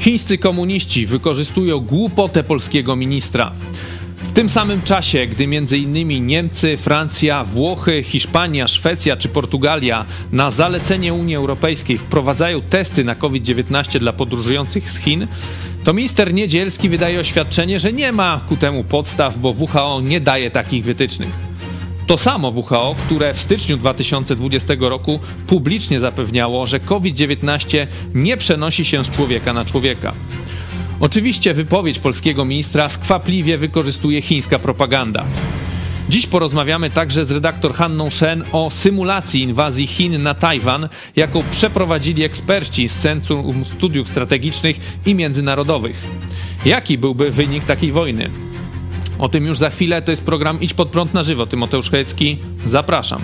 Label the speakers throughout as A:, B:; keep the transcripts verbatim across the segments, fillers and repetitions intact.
A: Chińscy komuniści wykorzystują głupotę polskiego ministra. W tym samym czasie, gdy między innymi Niemcy, Francja, Włochy, Hiszpania, Szwecja czy Portugalia na zalecenie Unii Europejskiej wprowadzają testy na COVID dziewiętnaście dla podróżujących z Chin, to minister Niedzielski wydaje oświadczenie, że nie ma ku temu podstaw, bo W H O nie daje takich wytycznych. To samo W H O, które w styczniu dwa tysiące dwudziestego roku publicznie zapewniało, że COVID dziewiętnaście nie przenosi się z człowieka na człowieka. Oczywiście wypowiedź polskiego ministra skwapliwie wykorzystuje chińska propaganda. Dziś porozmawiamy także z redaktor Hanną Shen o symulacji inwazji Chin na Tajwan, jaką przeprowadzili eksperci z Centrum Studiów Strategicznych i Międzynarodowych. Jaki byłby wynik takiej wojny? O tym już za chwilę. To jest program Idź Pod Prąd na żywo. Tymoteusz Chojecki, zapraszam.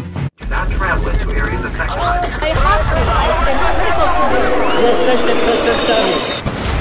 B: Jesteście przestępcami.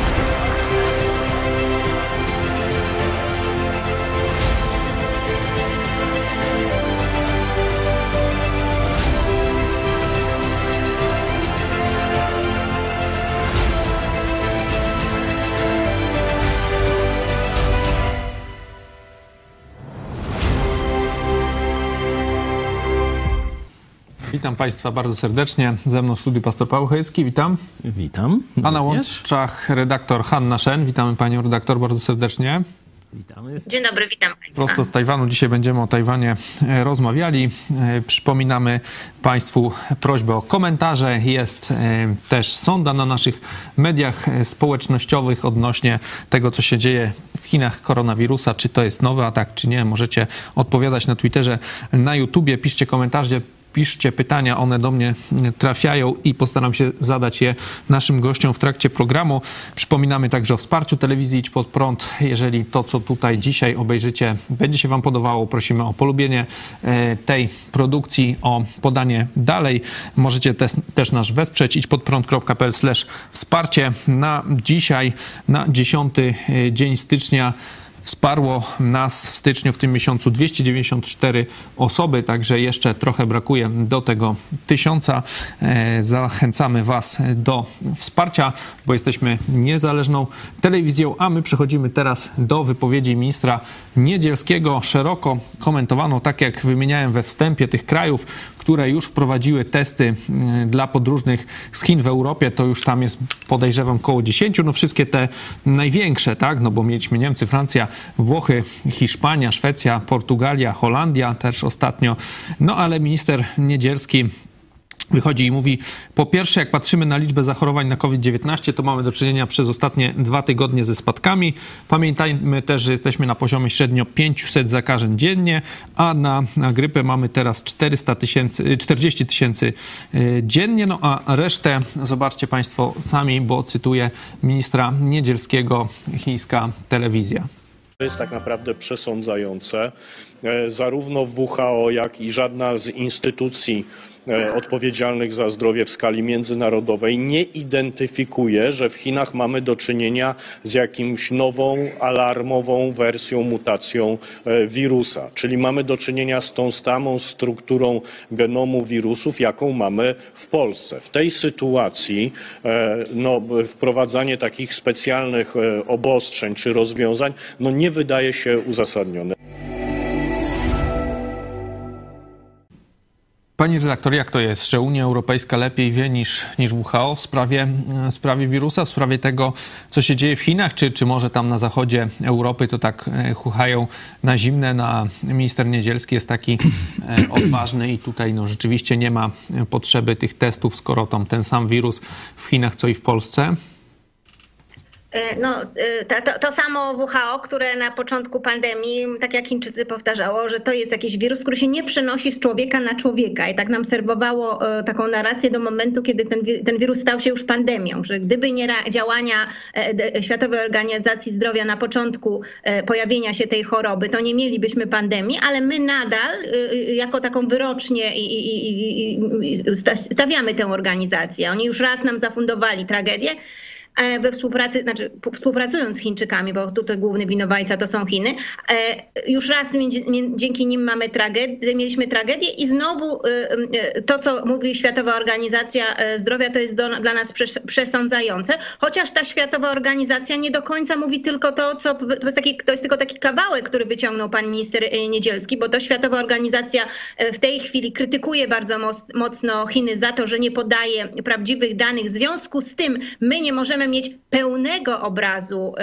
A: Witam Państwa bardzo serdecznie. Ze mną w studiu pastor Paweł Chojecki. Witam.
C: Witam.
A: A na łączach redaktor Hanna Shen. Witamy Panią redaktor bardzo serdecznie.
C: Witamy.
D: Dzień dobry, witam Państwa.
A: Prosto z Tajwanu. Dzisiaj będziemy o Tajwanie rozmawiali. Przypominamy Państwu prośbę o komentarze. Jest też sonda na naszych mediach społecznościowych odnośnie tego, co się dzieje w Chinach koronawirusa. Czy to jest nowy atak, czy nie. Możecie odpowiadać na Twitterze, na YouTubie. Piszcie komentarze. Piszcie pytania, one do mnie trafiają i postaram się zadać je naszym gościom w trakcie programu. Przypominamy także o wsparciu telewizji Idź Pod Prąd. Jeżeli to, co tutaj dzisiaj obejrzycie, będzie się Wam podobało, prosimy o polubienie tej produkcji, o podanie dalej. Możecie też, też nas wesprzeć. idźpodprąd kropka p l slash wsparcie. Na dzisiaj, na dziesiąty dzień stycznia, wsparło nas w styczniu w tym miesiącu dwieście dziewięćdziesiąt cztery osoby, także jeszcze trochę brakuje do tego tysiąca. Zachęcamy Was do wsparcia, bo jesteśmy niezależną telewizją, a my przechodzimy teraz do wypowiedzi ministra Niedzielskiego, szeroko komentowaną, tak jak wymieniałem we wstępie, tych krajów, które już wprowadziły testy dla podróżnych z Chin w Europie, to już tam jest, podejrzewam, około dziesięciu, no wszystkie te największe, tak, no bo mieliśmy Niemcy, Francja, Włochy, Hiszpania, Szwecja, Portugalia, Holandia też ostatnio, no ale minister Niedzielski wychodzi i mówi, po pierwsze, jak patrzymy na liczbę zachorowań na COVID dziewiętnaście, to mamy do czynienia przez ostatnie dwa tygodnie ze spadkami. Pamiętajmy też, że jesteśmy na poziomie średnio pięćset zakażeń dziennie, a na, na grypę mamy teraz czterysta tysięcy, czterdzieści tysięcy dziennie, no a resztę zobaczcie Państwo sami, bo cytuję ministra Niedzielskiego, chińska telewizja.
E: To jest tak naprawdę przesądzające. Zarówno W H O, jak i żadna z instytucji odpowiedzialnych za zdrowie w skali międzynarodowej nie identyfikuje, że w Chinach mamy do czynienia z jakimś nową, alarmową wersją, mutacją wirusa. Czyli mamy do czynienia z tą samą strukturą genomu wirusów, jaką mamy w Polsce. W tej sytuacji no, wprowadzanie takich specjalnych obostrzeń czy rozwiązań no, nie wydaje się uzasadnione.
A: Pani redaktor, jak to jest, że Unia Europejska lepiej wie niż, niż W H O w sprawie, w sprawie wirusa, w sprawie tego, co się dzieje w Chinach, czy, czy może tam na zachodzie Europy to tak chuchają na zimne, no a minister Niedzielski jest taki odważny i tutaj no, rzeczywiście nie ma potrzeby tych testów, skoro tam ten sam wirus w Chinach, co i w Polsce?
D: No, to, to, to samo W H O, które na początku pandemii, tak jak Chińczycy, powtarzało, że to jest jakiś wirus, który się nie przenosi z człowieka na człowieka i tak nam serwowało taką narrację do momentu, kiedy ten, ten wirus stał się już pandemią, że gdyby nie działania Światowej Organizacji Zdrowia na początku pojawienia się tej choroby, to nie mielibyśmy pandemii, ale my nadal jako taką wyrocznię i, i, i, i stawiamy tę organizację. Oni już raz nam zafundowali tragedię, we współpracy, znaczy współpracując z Chińczykami, bo tutaj główny winowajca to są Chiny. Już raz między, dzięki nim mamy tragedię, mieliśmy tragedię i znowu to, co mówi Światowa Organizacja Zdrowia, to jest do, dla nas przesądzające, chociaż ta Światowa Organizacja nie do końca mówi tylko to, co to jest, taki, to jest tylko taki kawałek, który wyciągnął pan minister Niedzielski, bo to Światowa Organizacja w tej chwili krytykuje bardzo mocno Chiny za to, że nie podaje prawdziwych danych. W związku z tym my nie możemy mieć pełnego obrazu,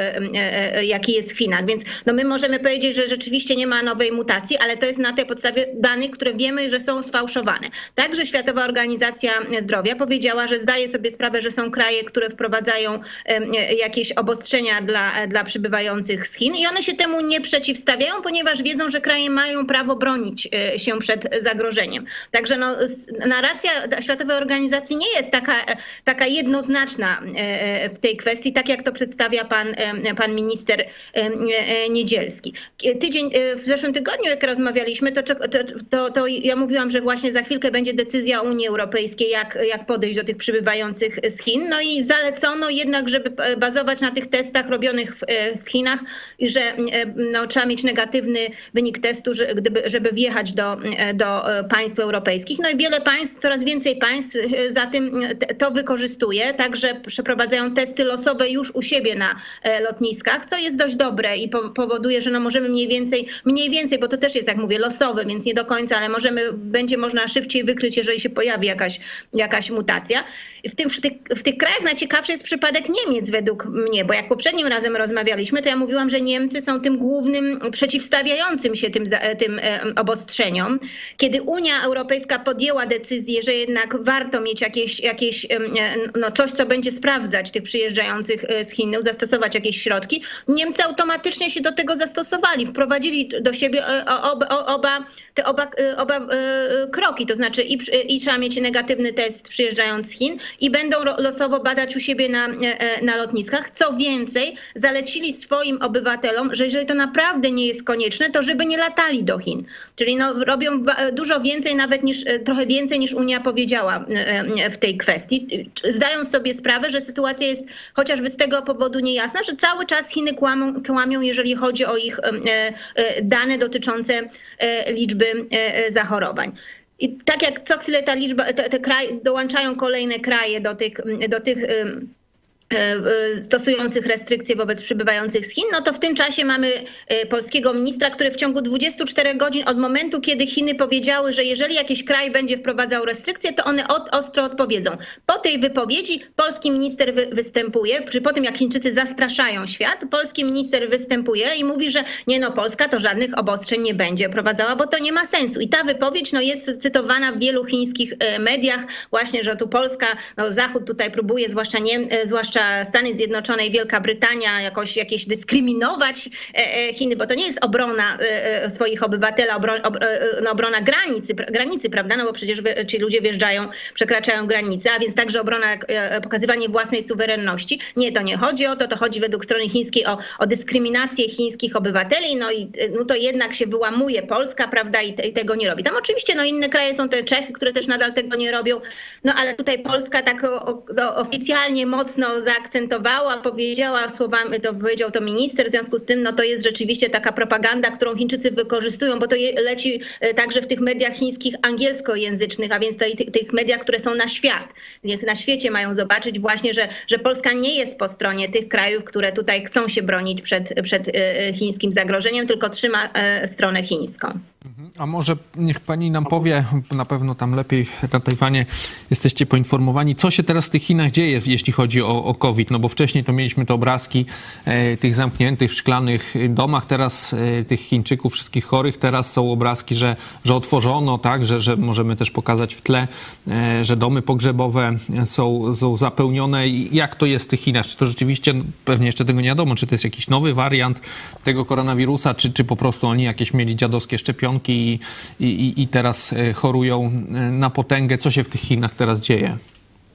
D: jaki jest w Chinach. Więc no my możemy powiedzieć, że rzeczywiście nie ma nowej mutacji, ale to jest na tej podstawie danych, które wiemy, że są sfałszowane. Także Światowa Organizacja Zdrowia powiedziała, że zdaje sobie sprawę, że są kraje, które wprowadzają jakieś obostrzenia dla, dla przybywających z Chin i one się temu nie przeciwstawiają, ponieważ wiedzą, że kraje mają prawo bronić się przed zagrożeniem. Także no, narracja Światowej Organizacji nie jest taka, taka jednoznaczna w tej kwestii, tak jak to przedstawia pan, pan minister Niedzielski. Tydzień, w zeszłym tygodniu, jak rozmawialiśmy, to, to, to, to ja mówiłam, że właśnie za chwilkę będzie decyzja Unii Europejskiej, jak, jak podejść do tych przybywających z Chin. No i zalecono jednak, żeby bazować na tych testach robionych w, w Chinach i że no, trzeba mieć negatywny wynik testu, żeby, żeby wjechać do, do państw europejskich. No i wiele państw, coraz więcej państw za tym to wykorzystuje, także przeprowadzają testy losowe już u siebie na lotniskach, co jest dość dobre i powoduje, że no możemy mniej więcej, mniej więcej, bo to też jest, jak mówię, losowe, więc nie do końca, ale możemy, będzie można szybciej wykryć, jeżeli się pojawi jakaś, jakaś mutacja. W, tym, w, tych, w tych krajach najciekawszy jest przypadek Niemiec według mnie, bo jak poprzednim razem rozmawialiśmy, to ja mówiłam, że Niemcy są tym głównym przeciwstawiającym się tym, tym obostrzeniom. Kiedy Unia Europejska podjęła decyzję, że jednak warto mieć jakieś, jakieś no coś, co będzie sprawdzać tych przyjeżdżających z Chin, zastosować jakieś środki, Niemcy automatycznie się do tego zastosowali, wprowadzili do siebie oba, oba, te oba, oba kroki, to znaczy i, i trzeba mieć negatywny test przyjeżdżając z Chin i będą losowo badać u siebie na, na lotniskach. Co więcej, zalecili swoim obywatelom, że jeżeli to naprawdę nie jest konieczne, to żeby nie latali do Chin. Czyli no, robią dużo więcej, nawet niż, trochę więcej niż Unia powiedziała w tej kwestii. Zdając sobie sprawę, że sytuacja jest chociażby z tego powodu niejasna, że cały czas Chiny kłamią, kłamią jeżeli chodzi o ich dane dotyczące liczby zachorowań. I tak jak co chwilę ta liczba, te, te kraje, dołączają kolejne kraje do tych, do tych stosujących restrykcje wobec przybywających z Chin, no to w tym czasie mamy polskiego ministra, który w ciągu dwudziestu czterech godzin od momentu, kiedy Chiny powiedziały, że jeżeli jakiś kraj będzie wprowadzał restrykcje, to one od, ostro odpowiedzą. Po tej wypowiedzi polski minister wy, występuje, przy po tym jak Chińczycy zastraszają świat, polski minister występuje i mówi, że nie no, Polska to żadnych obostrzeń nie będzie wprowadzała, bo to nie ma sensu. I ta wypowiedź no, jest cytowana w wielu chińskich mediach, właśnie, że tu Polska, no Zachód tutaj próbuje, zwłaszcza, nie, zwłaszcza Stany Zjednoczone i Wielka Brytania jakoś jakieś dyskryminować Chiny, bo to nie jest obrona swoich obywateli, obrona, no, obrona granicy, granicy, prawda, no bo przecież ci ludzie wjeżdżają, przekraczają granicę, a więc także obrona, pokazywanie własnej suwerenności. Nie, to nie chodzi o to, to chodzi według strony chińskiej o, o dyskryminację chińskich obywateli, no i no to jednak się wyłamuje Polska, prawda, i, te, i tego nie robi. Tam oczywiście no inne kraje są te Czechy, które też nadal tego nie robią, no ale tutaj Polska tak o, o, oficjalnie mocno zaakcentowała, powiedziała słowami, to powiedział to minister, w związku z tym no to jest rzeczywiście taka propaganda, którą Chińczycy wykorzystują, bo to je, leci także w tych mediach chińskich angielskojęzycznych, a więc to, tych, tych mediach, które są na świat. Niech na świecie mają zobaczyć właśnie, że, że Polska nie jest po stronie tych krajów, które tutaj chcą się bronić przed, przed chińskim zagrożeniem, tylko trzyma stronę chińską.
A: A może niech pani nam powie, na pewno tam lepiej na Tajwanie jesteście poinformowani, co się teraz w tych Chinach dzieje, jeśli chodzi o, o COVID, no bo wcześniej to mieliśmy te obrazki e, tych zamkniętych w szklanych domach, teraz e, tych Chińczyków, wszystkich chorych, teraz są obrazki, że, że otworzono, tak, że, że możemy też pokazać w tle, e, że domy pogrzebowe są, są zapełnione. Jak to jest w tych Chinach? Czy to rzeczywiście, pewnie jeszcze tego nie wiadomo, czy to jest jakiś nowy wariant tego koronawirusa, czy, czy po prostu oni jakieś mieli dziadowskie szczepionki i, i, i teraz chorują na potęgę. Co się w tych Chinach teraz dzieje?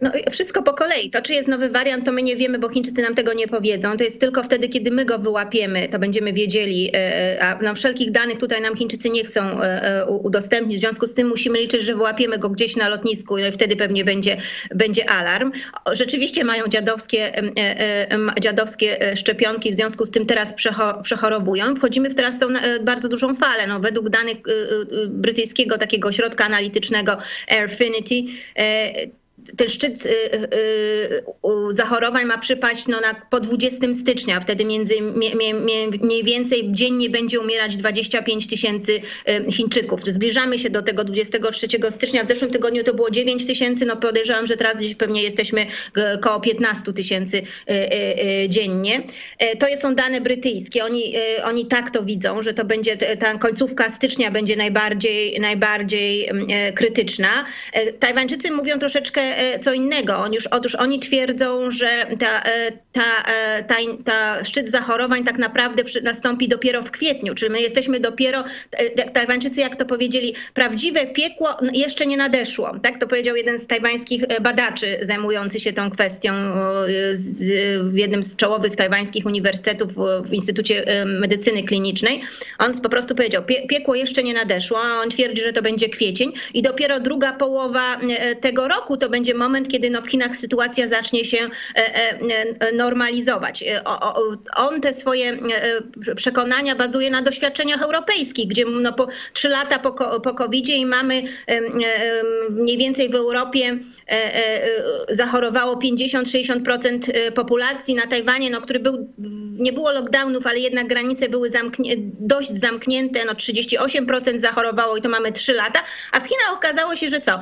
D: No wszystko po kolei. To, czy jest nowy wariant, to my nie wiemy, bo Chińczycy nam tego nie powiedzą. To jest tylko wtedy, kiedy my go wyłapiemy, to będziemy wiedzieli, a no, wszelkich danych tutaj nam Chińczycy nie chcą udostępnić. W związku z tym musimy liczyć, że wyłapiemy go gdzieś na lotnisku i wtedy pewnie będzie, będzie alarm. Rzeczywiście mają dziadowskie, dziadowskie szczepionki, w związku z tym teraz przechorowują. Wchodzimy w teraz tą bardzo dużą falę. No, według danych brytyjskiego takiego ośrodka analitycznego Airfinity, ten szczyt y, y, y, zachorowań ma przypaść no, na, po dwudziestego stycznia. Wtedy między, mie, mie, mniej więcej dziennie będzie umierać dwadzieścia pięć tysięcy Chińczyków. Zbliżamy się do tego dwudziestego trzeciego stycznia. W zeszłym tygodniu to było dziewięć tysięcy. No podejrzewam, że teraz gdzieś pewnie jesteśmy koło piętnaście tysięcy dziennie. To są dane brytyjskie. Oni, oni tak to widzą, że to będzie ta końcówka stycznia będzie najbardziej, najbardziej krytyczna. Tajwańczycy mówią troszeczkę co innego. On już, otóż oni twierdzą, że ta, ta, ta, ta szczyt zachorowań tak naprawdę nastąpi dopiero w kwietniu, czyli my jesteśmy dopiero, Tajwańczycy jak to powiedzieli, prawdziwe piekło jeszcze nie nadeszło. Tak to powiedział jeden z tajwańskich badaczy zajmujący się tą kwestią z, w jednym z czołowych tajwańskich uniwersytetów w Instytucie Medycyny Klinicznej. On po prostu powiedział, pie, piekło jeszcze nie nadeszło, a on twierdzi, że to będzie kwiecień i dopiero druga połowa tego roku to będzie moment, kiedy no w Chinach sytuacja zacznie się normalizować. On te swoje przekonania bazuje na doświadczeniach europejskich, gdzie no po trzy lata po, po kowidzie i mamy mniej więcej w Europie zachorowało pięćdziesiąt do sześćdziesięciu procent populacji. Na Tajwanie, no, który był, nie było lockdownów, ale jednak granice były zamknie, dość zamknięte, no trzydzieści osiem procent zachorowało i to mamy trzy lata, a w Chinach okazało się, że co?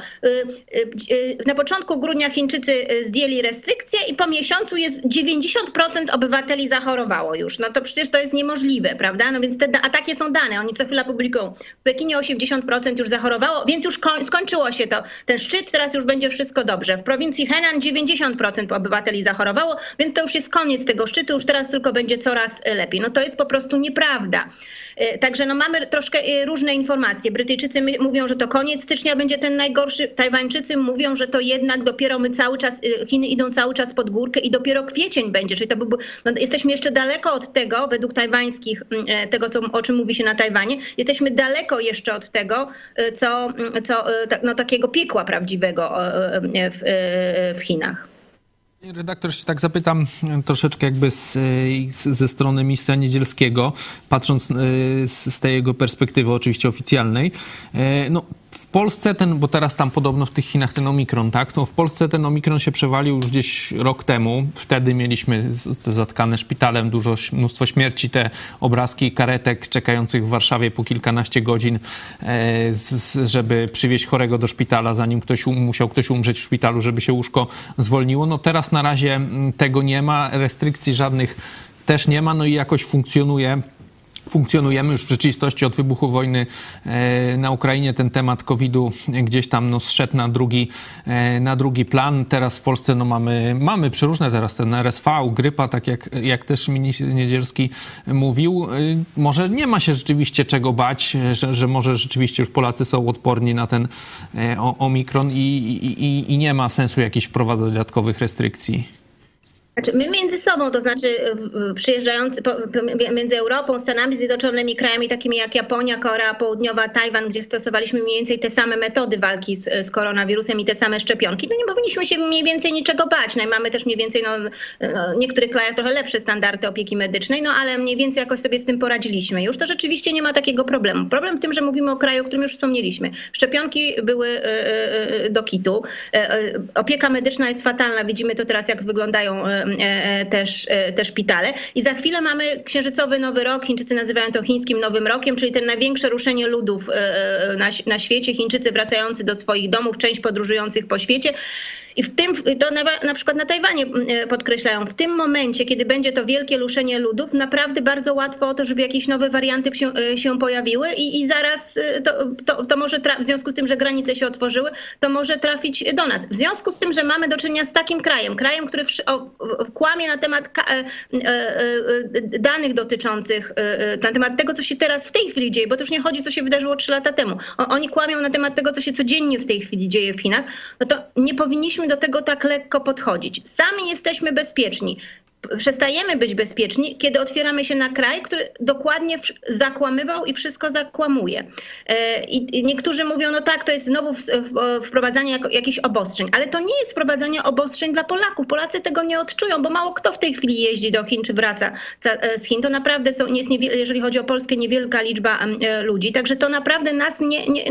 D: Na początku grudnia Chińczycy zdjęli restrykcje i po miesiącu jest dziewięćdziesiąt procent obywateli zachorowało już. No to przecież to jest niemożliwe, prawda? No więc te, a takie są dane, oni co chwila publikują. W Pekinie osiemdziesiąt procent już zachorowało, więc już koń, skończyło się to. Ten szczyt, teraz już będzie wszystko dobrze. W prowincji Henan dziewięćdziesiąt procent obywateli zachorowało, więc to już jest koniec tego szczytu, już teraz tylko będzie coraz lepiej. No to jest po prostu nieprawda. Także no mamy troszkę różne informacje. Brytyjczycy mówią, że to koniec stycznia będzie ten najgorszy. Tajwańczycy mówią, że to jednak dopiero my cały czas, Chiny idą cały czas pod górkę i dopiero kwiecień będzie, czyli to by, no jesteśmy jeszcze daleko od tego, według tajwańskich, tego co, o czym mówi się na Tajwanie, jesteśmy daleko jeszcze od tego, co, co no, takiego piekła prawdziwego w, w Chinach.
A: Redaktor, się tak zapytam troszeczkę jakby z, ze strony ministra Niedzielskiego, patrząc z, z tej jego perspektywy oczywiście oficjalnej. No, w Polsce ten, bo teraz tam podobno w tych Chinach ten omikron, tak? To w Polsce ten omikron się przewalił już gdzieś rok temu. Wtedy mieliśmy zatkane szpitalem, dużo, mnóstwo śmierci, te obrazki karetek czekających w Warszawie po kilkanaście godzin, żeby przywieźć chorego do szpitala, zanim ktoś musiał ktoś umrzeć w szpitalu, żeby się łóżko zwolniło. No teraz na razie tego nie ma, restrykcji żadnych też nie ma, no i jakoś funkcjonuje. Funkcjonujemy już w rzeczywistości od wybuchu wojny na Ukrainie. Ten temat kowida gdzieś tam no, zszedł na drugi, na drugi plan. Teraz w Polsce no, mamy, mamy przeróżne teraz ten R S V, grypa, tak jak, jak też minister Niedzielski mówił. Może nie ma się rzeczywiście czego bać, że, że może rzeczywiście już Polacy są odporni na ten omikron i, i, i nie ma sensu jakichś wprowadzać dodatkowych restrykcji.
D: Znaczy my między sobą, to znaczy przyjeżdżający po, między Europą, Stanami Zjednoczonymi, krajami takimi jak Japonia, Korea Południowa, Tajwan, gdzie stosowaliśmy mniej więcej te same metody walki z, z koronawirusem i te same szczepionki, no nie powinniśmy się mniej więcej niczego bać. No i mamy też mniej więcej, no, no, w niektórych krajach trochę lepsze standardy opieki medycznej, no ale mniej więcej jakoś sobie z tym poradziliśmy. Już to rzeczywiście nie ma takiego problemu. Problem w tym, że mówimy o kraju, o którym już wspomnieliśmy. Szczepionki były do kitu. Opieka medyczna jest fatalna. Widzimy to teraz, jak wyglądają Też, te szpitale. I za chwilę mamy księżycowy nowy rok. Chińczycy nazywają to chińskim nowym rokiem, czyli ten największe ruszenie ludów na, na świecie. Chińczycy wracający do swoich domów, część podróżujących po świecie. I w tym, to na, na przykład na Tajwanie podkreślają, w tym momencie, kiedy będzie to wielkie ruszenie ludów, naprawdę bardzo łatwo o to, żeby jakieś nowe warianty się, się pojawiły i, i zaraz to, to, to może, tra- w związku z tym, że granice się otworzyły, to może trafić do nas. W związku z tym, że mamy do czynienia z takim krajem, krajem, który w, o, kłamie na temat ka- e, e, danych dotyczących, e, na temat tego, co się teraz w tej chwili dzieje, bo to już nie chodzi, co się wydarzyło trzy lata temu. O, oni kłamią na temat tego, co się codziennie w tej chwili dzieje w Chinach, no to nie powinniśmy powinniśmy do tego tak lekko podchodzić. Sami jesteśmy bezpieczni. Przestajemy być bezpieczni, kiedy otwieramy się na kraj, który dokładnie zakłamywał i wszystko zakłamuje. I niektórzy mówią, no tak, to jest znowu wprowadzanie jakichś obostrzeń, ale to nie jest wprowadzanie obostrzeń dla Polaków. Polacy tego nie odczują, bo mało kto w tej chwili jeździ do Chin czy wraca z Chin. To naprawdę są, jest, jeżeli chodzi o Polskę, niewielka liczba ludzi, także to naprawdę nas nie, nie,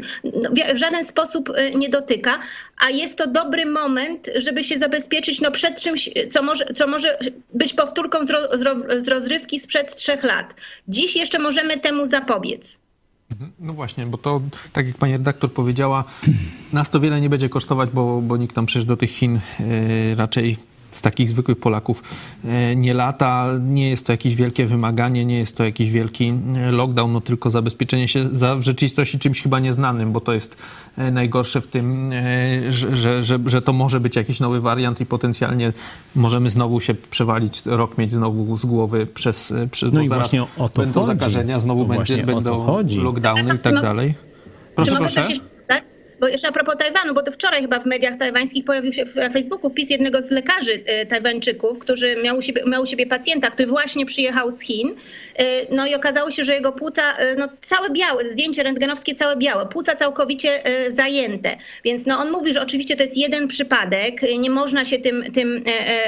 D: w żaden sposób nie dotyka, a jest to dobry moment, żeby się zabezpieczyć no, przed czymś, co może, co może być powtórką z, ro, z rozrywki sprzed trzech lat. Dziś jeszcze możemy temu zapobiec.
A: No właśnie, bo to, tak jak pani redaktor powiedziała, nas to wiele nie będzie kosztować, bo, bo nikt tam przecież do tych Chin yy, raczej z takich zwykłych Polaków nie lata. Nie jest to jakieś wielkie wymaganie, nie jest to jakiś wielki lockdown, no tylko zabezpieczenie się za w rzeczywistości czymś chyba nieznanym, bo to jest najgorsze w tym, że, że, że, że to może być jakiś nowy wariant i potencjalnie możemy znowu się przewalić, rok mieć znowu z głowy przez... przez
C: no i właśnie o to
A: będą
C: chodzi.
A: zakażenia, znowu
C: no
A: będzie, będą lockdowny i tak
D: no,
A: dalej. Proszę,
D: czy mogę
A: proszę.
D: też jeszcze, tak? Bo jeszcze a propos Tajwanu, bo to wczoraj chyba w mediach tajwańskich pojawił się na Facebooku wpis jednego z lekarzy Tajwańczyków, który miał u siebie, miał u siebie pacjenta, który właśnie przyjechał z Chin. No i okazało się, że jego płuca, no całe białe, zdjęcie rentgenowskie całe białe, płuca całkowicie zajęte. Więc no on mówi, że oczywiście to jest jeden przypadek, nie można się tym, tym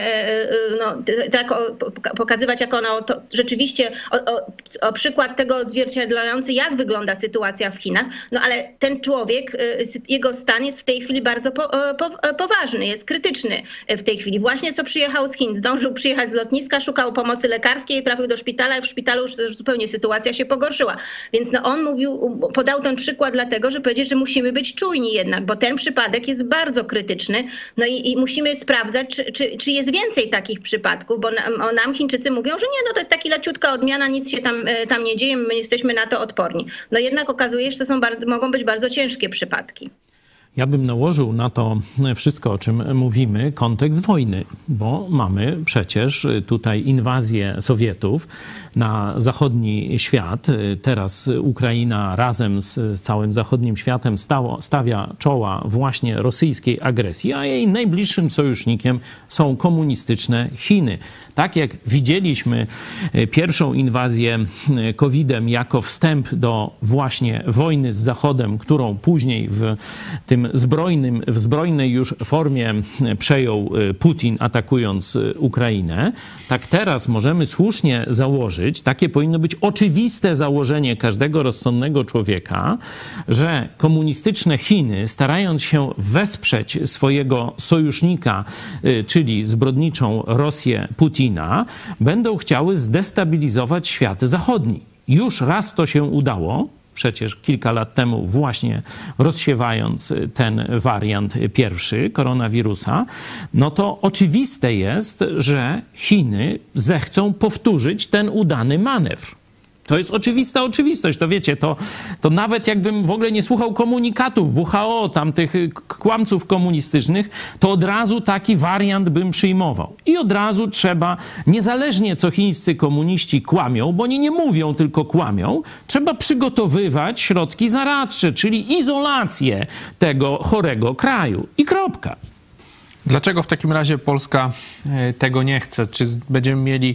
D: no, tak pokazywać jako no, to rzeczywiście o, o, o przykład tego odzwierciedlający, jak wygląda sytuacja w Chinach. No ale ten człowiek, jego stan jest w tej chwili bardzo po, po, poważny, jest krytyczny w tej chwili. Właśnie co przyjechał z Chin, zdążył przyjechać z lotniska, szukał pomocy lekarskiej, trafił do szpitala i w szpitalu już zupełnie sytuacja się pogorszyła. Więc no on mówił, podał ten przykład dlatego, że powiedział, że musimy być czujni jednak, bo ten przypadek jest bardzo krytyczny. No i, i musimy sprawdzać, czy, czy, czy jest więcej takich przypadków, bo nam, nam Chińczycy mówią, że nie, no to jest taka leciutka odmiana, nic się tam, tam nie dzieje, my jesteśmy na to odporni. No jednak okazuje się, że to są bardzo, mogą być bardzo ciężkie przypadki.
C: Ja bym nałożył na to wszystko, o czym mówimy, kontekst wojny, bo mamy przecież tutaj inwazję Sowietów na zachodni świat. Teraz Ukraina razem z całym zachodnim światem stało, stawia czoła właśnie rosyjskiej agresji, a jej najbliższym sojusznikiem są komunistyczne Chiny. Tak jak widzieliśmy pierwszą inwazję kowidem jako wstęp do właśnie wojny z Zachodem, którą później w tym zbrojnym, w zbrojnej już formie przejął Putin, atakując Ukrainę, tak teraz możemy słusznie założyć, takie powinno być oczywiste założenie każdego rozsądnego człowieka, że komunistyczne Chiny, starając się wesprzeć swojego sojusznika, czyli zbrodniczą Rosję Putina, będą chciały zdestabilizować świat zachodni. Już raz to się udało, przecież kilka lat temu właśnie rozsiewając ten wariant pierwszy koronawirusa, no to oczywiste jest, że Chiny zechcą powtórzyć ten udany manewr. To jest oczywista oczywistość, to wiecie, to, to nawet jakbym w ogóle nie słuchał komunikatów W H O, tam tych kłamców komunistycznych, to od razu taki wariant bym przyjmował. I od razu trzeba, niezależnie co chińscy komuniści kłamią, bo oni nie mówią, tylko kłamią, trzeba przygotowywać środki zaradcze, czyli izolację tego chorego kraju. I kropka.
A: Dlaczego w takim razie Polska tego nie chce? Czy będziemy mieli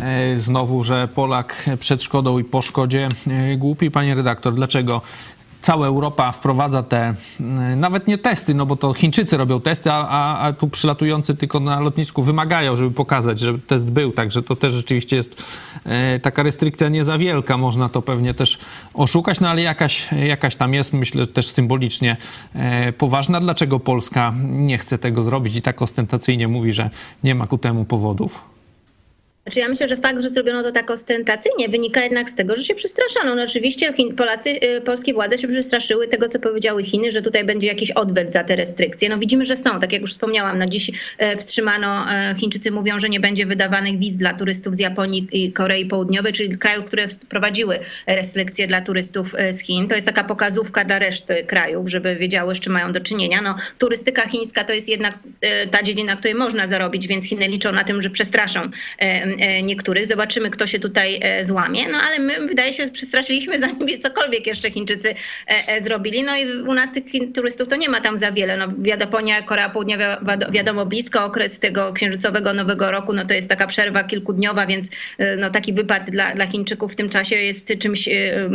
A: znowu, że Polak przed szkodą i po szkodzie głupi? Panie redaktor, dlaczego cała Europa wprowadza te, nawet nie testy, no bo to Chińczycy robią testy, a, a, a tu przylatujący tylko na lotnisku wymagają, żeby pokazać, że test był, także to też rzeczywiście jest e, taka restrykcja nie za wielka, można to pewnie też oszukać, no ale jakaś, jakaś tam jest, myślę, też symbolicznie e, poważna. Dlaczego Polska nie chce tego zrobić i tak ostentacyjnie mówi, że nie ma ku temu powodów?
D: Znaczy ja myślę, że fakt, że zrobiono to tak ostentacyjnie, wynika jednak z tego, że się przestraszono. No oczywiście Chin, Polacy, polskie władze się przestraszyły tego, co powiedziały Chiny, że tutaj będzie jakiś odwet za te restrykcje. No widzimy, że są. Tak jak już wspomniałam, no dziś wstrzymano, Chińczycy mówią, że nie będzie wydawanych wiz dla turystów z Japonii i Korei Południowej, czyli krajów, które wprowadziły restrykcje dla turystów z Chin. To jest taka pokazówka dla reszty krajów, żeby wiedziały, z czym mają do czynienia. No turystyka chińska to jest jednak ta dziedzina, której można zarobić, więc Chiny liczą na tym, że przestraszą niektórych. Zobaczymy, kto się tutaj złamie. No ale my, wydaje się, przestraszyliśmy, zanim cokolwiek jeszcze Chińczycy zrobili. No i u nas tych turystów to nie ma tam za wiele. No, Japonia, Korea Południowa, wiadomo, blisko, okres tego księżycowego Nowego Roku, no to jest taka przerwa kilkudniowa, więc no, taki wypad dla, dla Chińczyków w tym czasie jest czymś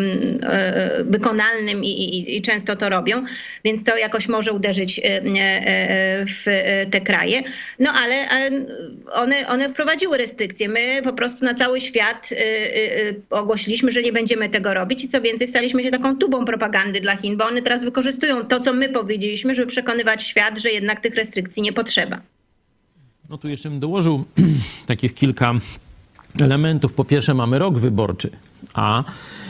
D: wykonalnym i, i, i często to robią, więc to jakoś może uderzyć w te kraje. No ale one, one wprowadziły restrykcje. My po prostu na cały świat ogłosiliśmy, że nie będziemy tego robić i co więcej, staliśmy się taką tubą propagandy dla Chin, bo one teraz wykorzystują to, co my powiedzieliśmy, żeby przekonywać świat, że jednak tych restrykcji nie potrzeba.
C: No tu jeszcze bym dołożył takich kilka elementów. Po pierwsze, mamy rok wyborczy, a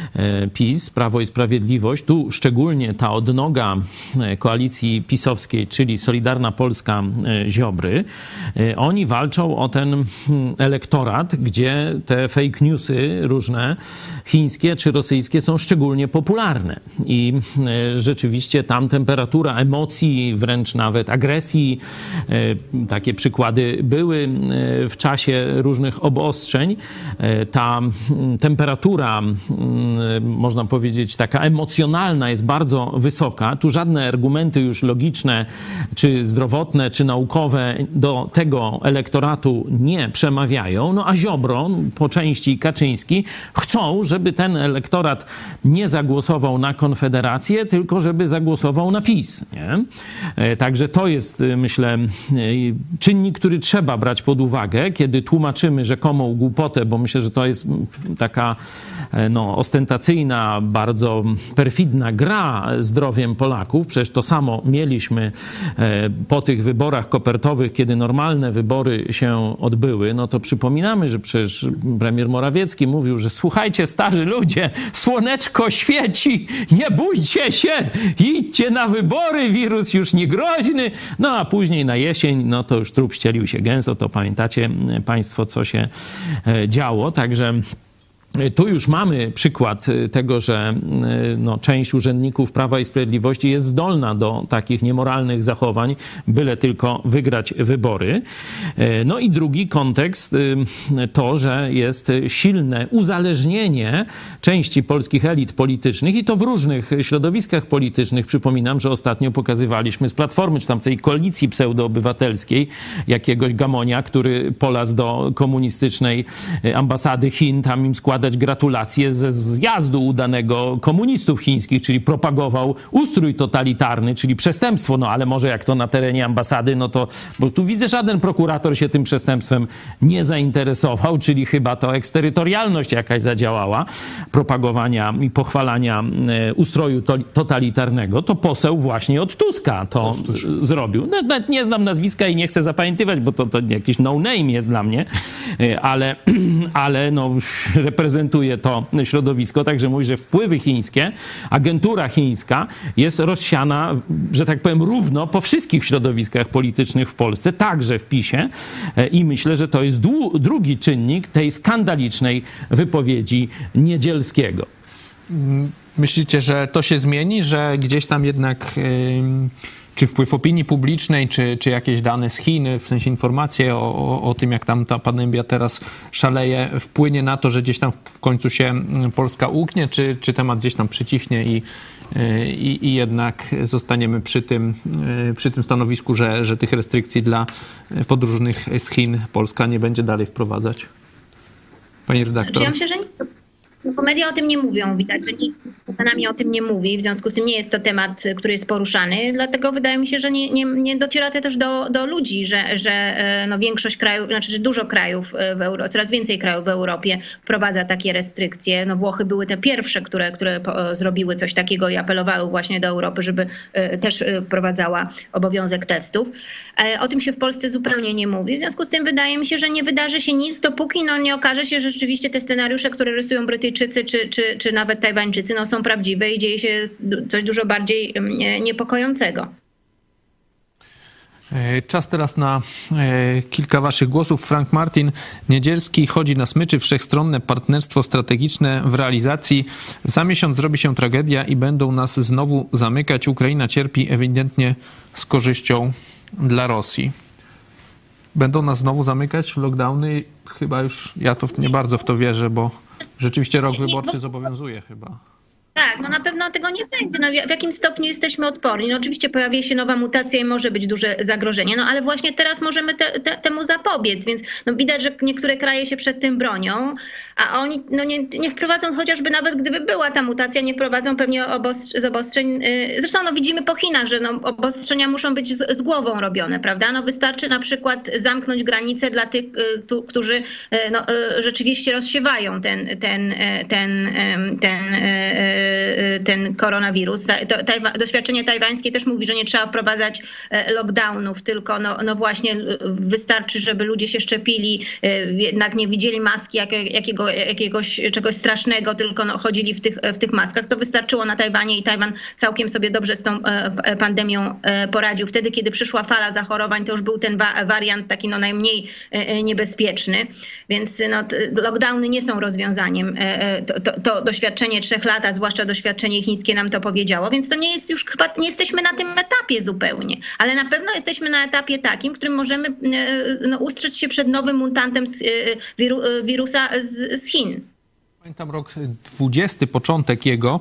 C: PiS, Prawo i Sprawiedliwość, tu szczególnie ta odnoga koalicji pisowskiej, czyli Solidarna Polska Ziobry, oni walczą o ten elektorat, gdzie te fake newsy różne, chińskie czy rosyjskie, są szczególnie popularne. I rzeczywiście tam temperatura emocji, wręcz nawet agresji, takie przykłady były w czasie różnych obostrzeń. Ta temperatura, można powiedzieć, taka emocjonalna jest bardzo wysoka. Tu żadne argumenty już logiczne, czy zdrowotne, czy naukowe do tego elektoratu nie przemawiają. No a Ziobro, po części Kaczyński, chcą, żeby ten elektorat nie zagłosował na Konfederację, tylko żeby zagłosował na PiS. Nie? Także to jest, myślę, czynnik, który trzeba brać pod uwagę, kiedy tłumaczymy rzekomą głupotę, bo myślę, że to jest taka no, ostentacyjna, bardzo perfidna gra zdrowiem Polaków. Przecież to samo mieliśmy po tych wyborach kopertowych, kiedy normalne wybory się odbyły. No to przypominamy, że przecież premier Morawiecki mówił, że słuchajcie, starzy ludzie, słoneczko świeci, nie bójcie się, idźcie na wybory, wirus już nie groźny. No a później na jesień, no to już trup ścielił się gęsto, to pamiętacie państwo, co się działo. Także tu już mamy przykład tego, że no, część urzędników Prawa i Sprawiedliwości jest zdolna do takich niemoralnych zachowań, byle tylko wygrać wybory. No i drugi kontekst to, że jest silne uzależnienie części polskich elit politycznych i to w różnych środowiskach politycznych. Przypominam, że ostatnio pokazywaliśmy z Platformy, czy tam tej koalicji pseudoobywatelskiej jakiegoś gamonia, który polazł do komunistycznej ambasady Chin, tam im składać gratulacje ze zjazdu udanego komunistów chińskich, czyli propagował ustrój totalitarny, czyli przestępstwo. No ale może jak to na terenie ambasady, no to, bo tu widzę, żaden prokurator się tym przestępstwem nie zainteresował, czyli chyba to eksterytorialność jakaś zadziałała, propagowania i pochwalania ustroju totalitarnego. To poseł właśnie od Tuska to Otóż. zrobił. No, nawet nie znam nazwiska i nie chcę zapamiętywać, bo to, to jakiś no-name jest dla mnie, ale, ale no reprezentuje to środowisko, także mówi, że wpływy chińskie, agentura chińska jest rozsiana, że tak powiem, równo po wszystkich środowiskach politycznych w Polsce, także w PiSie i myślę, że to jest drugi czynnik tej skandalicznej wypowiedzi Niedzielskiego.
A: Myślicie, że to się zmieni, że gdzieś tam jednak... Yy... Czy wpływ opinii publicznej, czy, czy jakieś dane z Chin, w sensie informacje o, o, o tym, jak tam ta pandemia teraz szaleje, wpłynie na to, że gdzieś tam w końcu się Polska ułknie, czy, czy temat gdzieś tam przycichnie i, i, i jednak zostaniemy przy tym, przy tym stanowisku, że, że tych restrykcji dla podróżnych z Chin Polska nie będzie dalej wprowadzać? Pani redaktor.
D: Ja myślę, że nie. Bo media o tym nie mówią, widać, że nikt za nami o tym nie mówi, w związku z tym nie jest to temat, który jest poruszany, dlatego wydaje mi się, że nie, nie, nie dociera to też do, do ludzi, że, że no większość krajów, znaczy że dużo krajów, w Euro, coraz więcej krajów w Europie wprowadza takie restrykcje. No Włochy były te pierwsze, które, które zrobiły coś takiego i apelowały właśnie do Europy, żeby też wprowadzała obowiązek testów. O tym się w Polsce zupełnie nie mówi, w związku z tym wydaje mi się, że nie wydarzy się nic, dopóki no, nie okaże się, że rzeczywiście te scenariusze, które rysują Brytyjczycy, Czy, czy, czy nawet Tajwańczycy, no, są prawdziwe i dzieje się coś dużo bardziej niepokojącego.
A: Czas teraz na e, kilka waszych głosów. Frank Martin, Niedzielski chodzi na smyczy, wszechstronne partnerstwo strategiczne w realizacji. Za miesiąc zrobi się tragedia i będą nas znowu zamykać. Ukraina cierpi ewidentnie z korzyścią dla Rosji. będą nas znowu zamykać w lockdowny? Chyba już ja to nie bardzo w to wierzę, bo rzeczywiście rok wyborczy zobowiązuje chyba.
D: Tak, no na pewno tego nie będzie. No w jakim stopniu jesteśmy odporni? No oczywiście pojawia się nowa mutacja i może być duże zagrożenie, no ale właśnie teraz możemy te, te, temu zapobiec, więc no widać, że niektóre kraje się przed tym bronią, a oni no nie, nie wprowadzą, chociażby nawet gdyby była ta mutacja, nie wprowadzą pewnie obostrz- z obostrzeń. Zresztą no widzimy po Chinach, że no obostrzenia muszą być z, z głową robione, prawda? No wystarczy na przykład zamknąć granice dla tych, którzy no, rzeczywiście rozsiewają ten, ten, ten, ten, ten ten koronawirus. Tajwa- doświadczenie tajwańskie też mówi, że nie trzeba wprowadzać lockdownów, tylko no, no właśnie wystarczy, żeby ludzie się szczepili, jednak nie widzieli maski jak, jakiego, jakiegoś czegoś strasznego, tylko no, chodzili w tych, w tych maskach. To wystarczyło na Tajwanie i Tajwan całkiem sobie dobrze z tą pandemią poradził. Wtedy, kiedy przyszła fala zachorowań, to już był ten wa- wariant taki no, najmniej niebezpieczny, więc no, lockdowny nie są rozwiązaniem. To, to, to doświadczenie trzech lat, a zwłaszcza doświadczenie chińskie nam to powiedziało, więc to nie jest już chyba, nie jesteśmy na tym etapie zupełnie, ale na pewno jesteśmy na etapie takim, w którym możemy no, ustrzec się przed nowym mutantem z, wiru, wirusa z, z Chin.
A: Pamiętam rok dwudziesty, początek jego.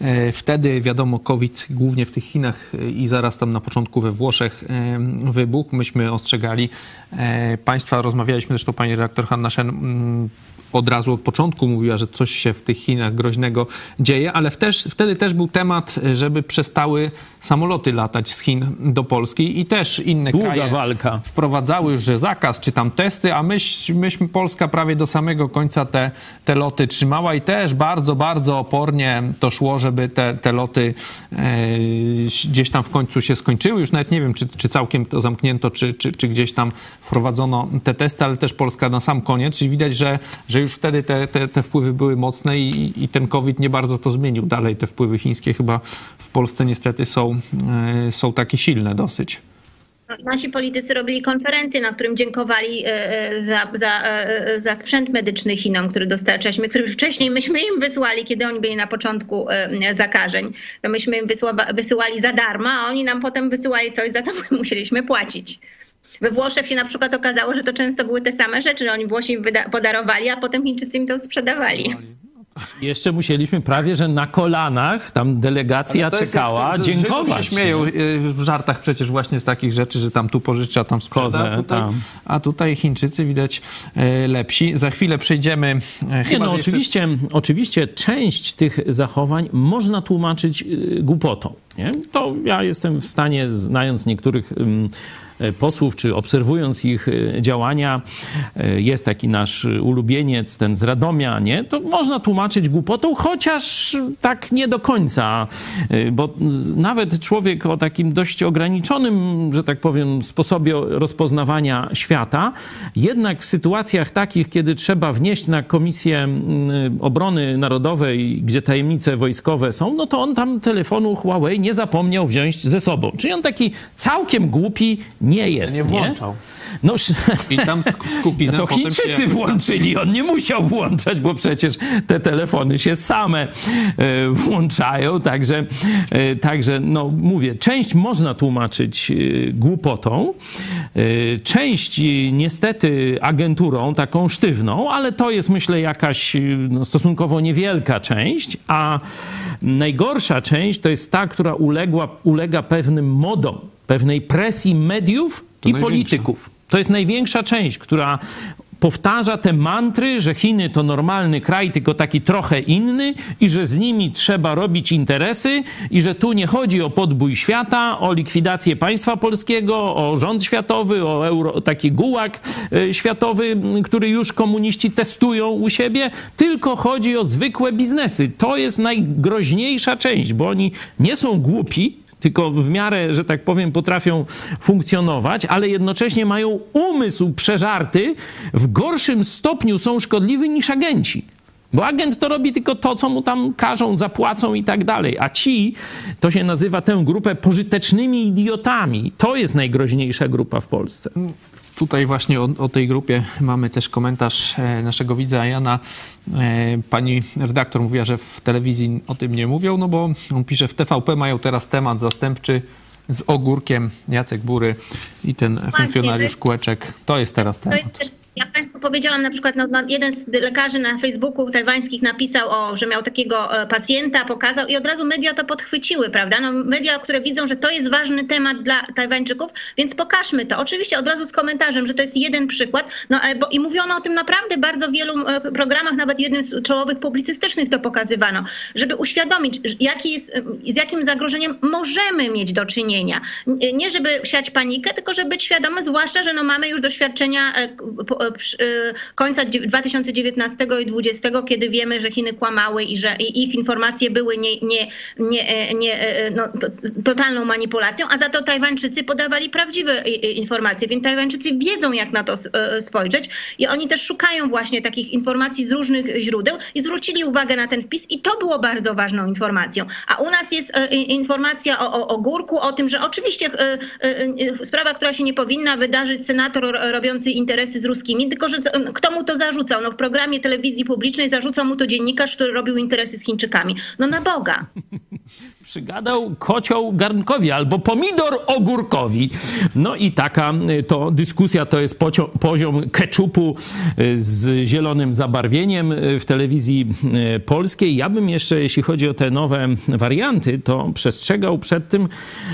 A: Wtedy wiadomo COVID głównie w tych Chinach i zaraz tam na początku we Włoszech wybuchł. Myśmy ostrzegali państwa, rozmawialiśmy, zresztą pani redaktor Hanna Szen od razu od początku mówiła, że coś się w tych Chinach groźnego dzieje, ale też, wtedy też był temat, żeby przestały samoloty latać z Chin do Polski i też inne
C: Długa
A: kraje
C: walka.
A: wprowadzały już, że zakaz czy tam testy, a myś, myśmy Polska prawie do samego końca te, te loty trzymała i też bardzo, bardzo opornie to szło, żeby te, te loty e, gdzieś tam w końcu się skończyły. Już nawet nie wiem, czy, czy całkiem to zamknięto, czy, czy, czy gdzieś tam wprowadzono te testy, ale też Polska na sam koniec, czyli widać, że, że już wtedy te, te, te wpływy były mocne i, i ten COVID nie bardzo to zmienił. Dalej te wpływy chińskie chyba w Polsce niestety są, e, są takie silne dosyć.
D: Nasi politycy robili konferencję, na którym dziękowali za, za, za sprzęt medyczny Chinom, który dostarczaliśmy, który wcześniej myśmy im wysłali, kiedy oni byli na początku zakażeń. To myśmy im wysła- wysyłali za darmo, a oni nam potem wysyłali coś, za co my musieliśmy płacić. We Włoszech się na przykład okazało, że to często były te same rzeczy, że oni Włosi im wyda- podarowali, a potem Chińczycy im to sprzedawali.
C: Jeszcze musieliśmy prawie, że na kolanach, tam delegacja czekała,
A: jak,
C: dziękować.
A: Żydów się śmieją w żartach przecież właśnie z takich rzeczy, że tam tu pożycza, tam sprzeda,
C: Kozę,
A: a, tutaj,
C: tam.
A: a tutaj Chińczycy widać lepsi. Za chwilę przejdziemy...
C: Nie,
A: Chyba,
C: no
A: że
C: oczywiście,
A: jeszcze...
C: oczywiście część tych zachowań można tłumaczyć głupotą. Nie? To ja jestem w stanie, znając niektórych um, posłów, czy obserwując ich działania, jest taki nasz ulubieniec, ten z Radomia, nie? To można tłumaczyć głupotą, chociaż tak nie do końca, bo nawet człowiek o takim dość ograniczonym, że tak powiem, sposobie rozpoznawania świata, jednak w sytuacjach takich, kiedy trzeba wnieść na Komisję Obrony Narodowej, gdzie tajemnice wojskowe są, no to on tam telefonu Huawei nie zapomniał wziąć ze sobą. Czyli on taki całkiem głupi nie jest,
A: nie włączał.
C: Nie? No,
A: i tam z cookiesem
C: to Chińczycy się... włączyli, on nie musiał włączać, bo przecież te telefony się same e, włączają, także, e, także no mówię, część można tłumaczyć e, głupotą, e, część e, niestety agenturą taką sztywną, ale to jest myślę jakaś no, stosunkowo niewielka część, a najgorsza część to jest ta, która uległa, ulega pewnym modom, pewnej presji mediów
A: to
C: i
A: największa.
C: polityków. To jest największa część, która powtarza te mantry, że Chiny to normalny kraj, tylko taki trochę inny i że z nimi trzeba robić interesy i że tu nie chodzi o podbój świata, o likwidację państwa polskiego, o rząd światowy, o euro, taki gułag y, światowy, który już komuniści testują u siebie, tylko chodzi o zwykłe biznesy. To jest najgroźniejsza część, bo oni nie są głupi, tylko w miarę, że tak powiem, potrafią funkcjonować, ale jednocześnie mają umysł przeżarty, w gorszym stopniu są szkodliwi niż agenci. Bo agent to robi tylko to, co mu tam każą, zapłacą i tak dalej. A ci, to się nazywa tę grupę pożytecznymi idiotami. To jest najgroźniejsza grupa w Polsce.
A: Tutaj właśnie o, o tej grupie mamy też komentarz naszego widza Jana. Pani redaktor mówiła, że w telewizji o tym nie mówią, no bo on pisze, w T V P mają teraz temat zastępczy z ogórkiem, Jacek Bury i ten
D: Właśnie,
A: funkcjonariusz Kółeczek. To jest teraz
D: To jest
A: temat.
D: też, ja Państwu powiedziałam na przykład, no, no, jeden z lekarzy na Facebooku tajwańskich napisał, o, że miał takiego e, pacjenta, pokazał i od razu media to podchwyciły, prawda? No, media, które widzą, że to jest ważny temat dla Tajwańczyków, więc pokażmy to. Oczywiście od razu z komentarzem, że to jest jeden przykład, no, e, bo, i mówiono o tym naprawdę bardzo wielu e, programach, nawet jednym z czołowych publicystycznych to pokazywano, żeby uświadomić, jaki jest, z jakim zagrożeniem możemy mieć do czynienia. Nie żeby siać panikę, tylko żeby być świadomy, zwłaszcza, że no, mamy już doświadczenia e, po, końca dwa tysiące dziewiętnastego i dwudziestego, kiedy wiemy, że Chiny kłamały i że ich informacje były nie, nie, nie, nie, no, to, totalną manipulacją, a za to Tajwańczycy podawali prawdziwe informacje, więc Tajwańczycy wiedzą, jak na to spojrzeć i oni też szukają właśnie takich informacji z różnych źródeł i zwrócili uwagę na ten wpis i to było bardzo ważną informacją. A u nas jest informacja o, o, o górku, o tym, że oczywiście sprawa, która się nie powinna wydarzyć, senator robiący interesy z ruskimi, tylko że kto mu to zarzucał? No w programie telewizji publicznej zarzucał mu to dziennikarz, który robił interesy z Chińczykami. No na Boga.
C: Przygadał kocioł garnkowi albo pomidor ogórkowi. No i taka to dyskusja to jest pocio- poziom keczupu z zielonym zabarwieniem w telewizji polskiej. Ja bym jeszcze, jeśli chodzi o te nowe warianty, to przestrzegał przed tym,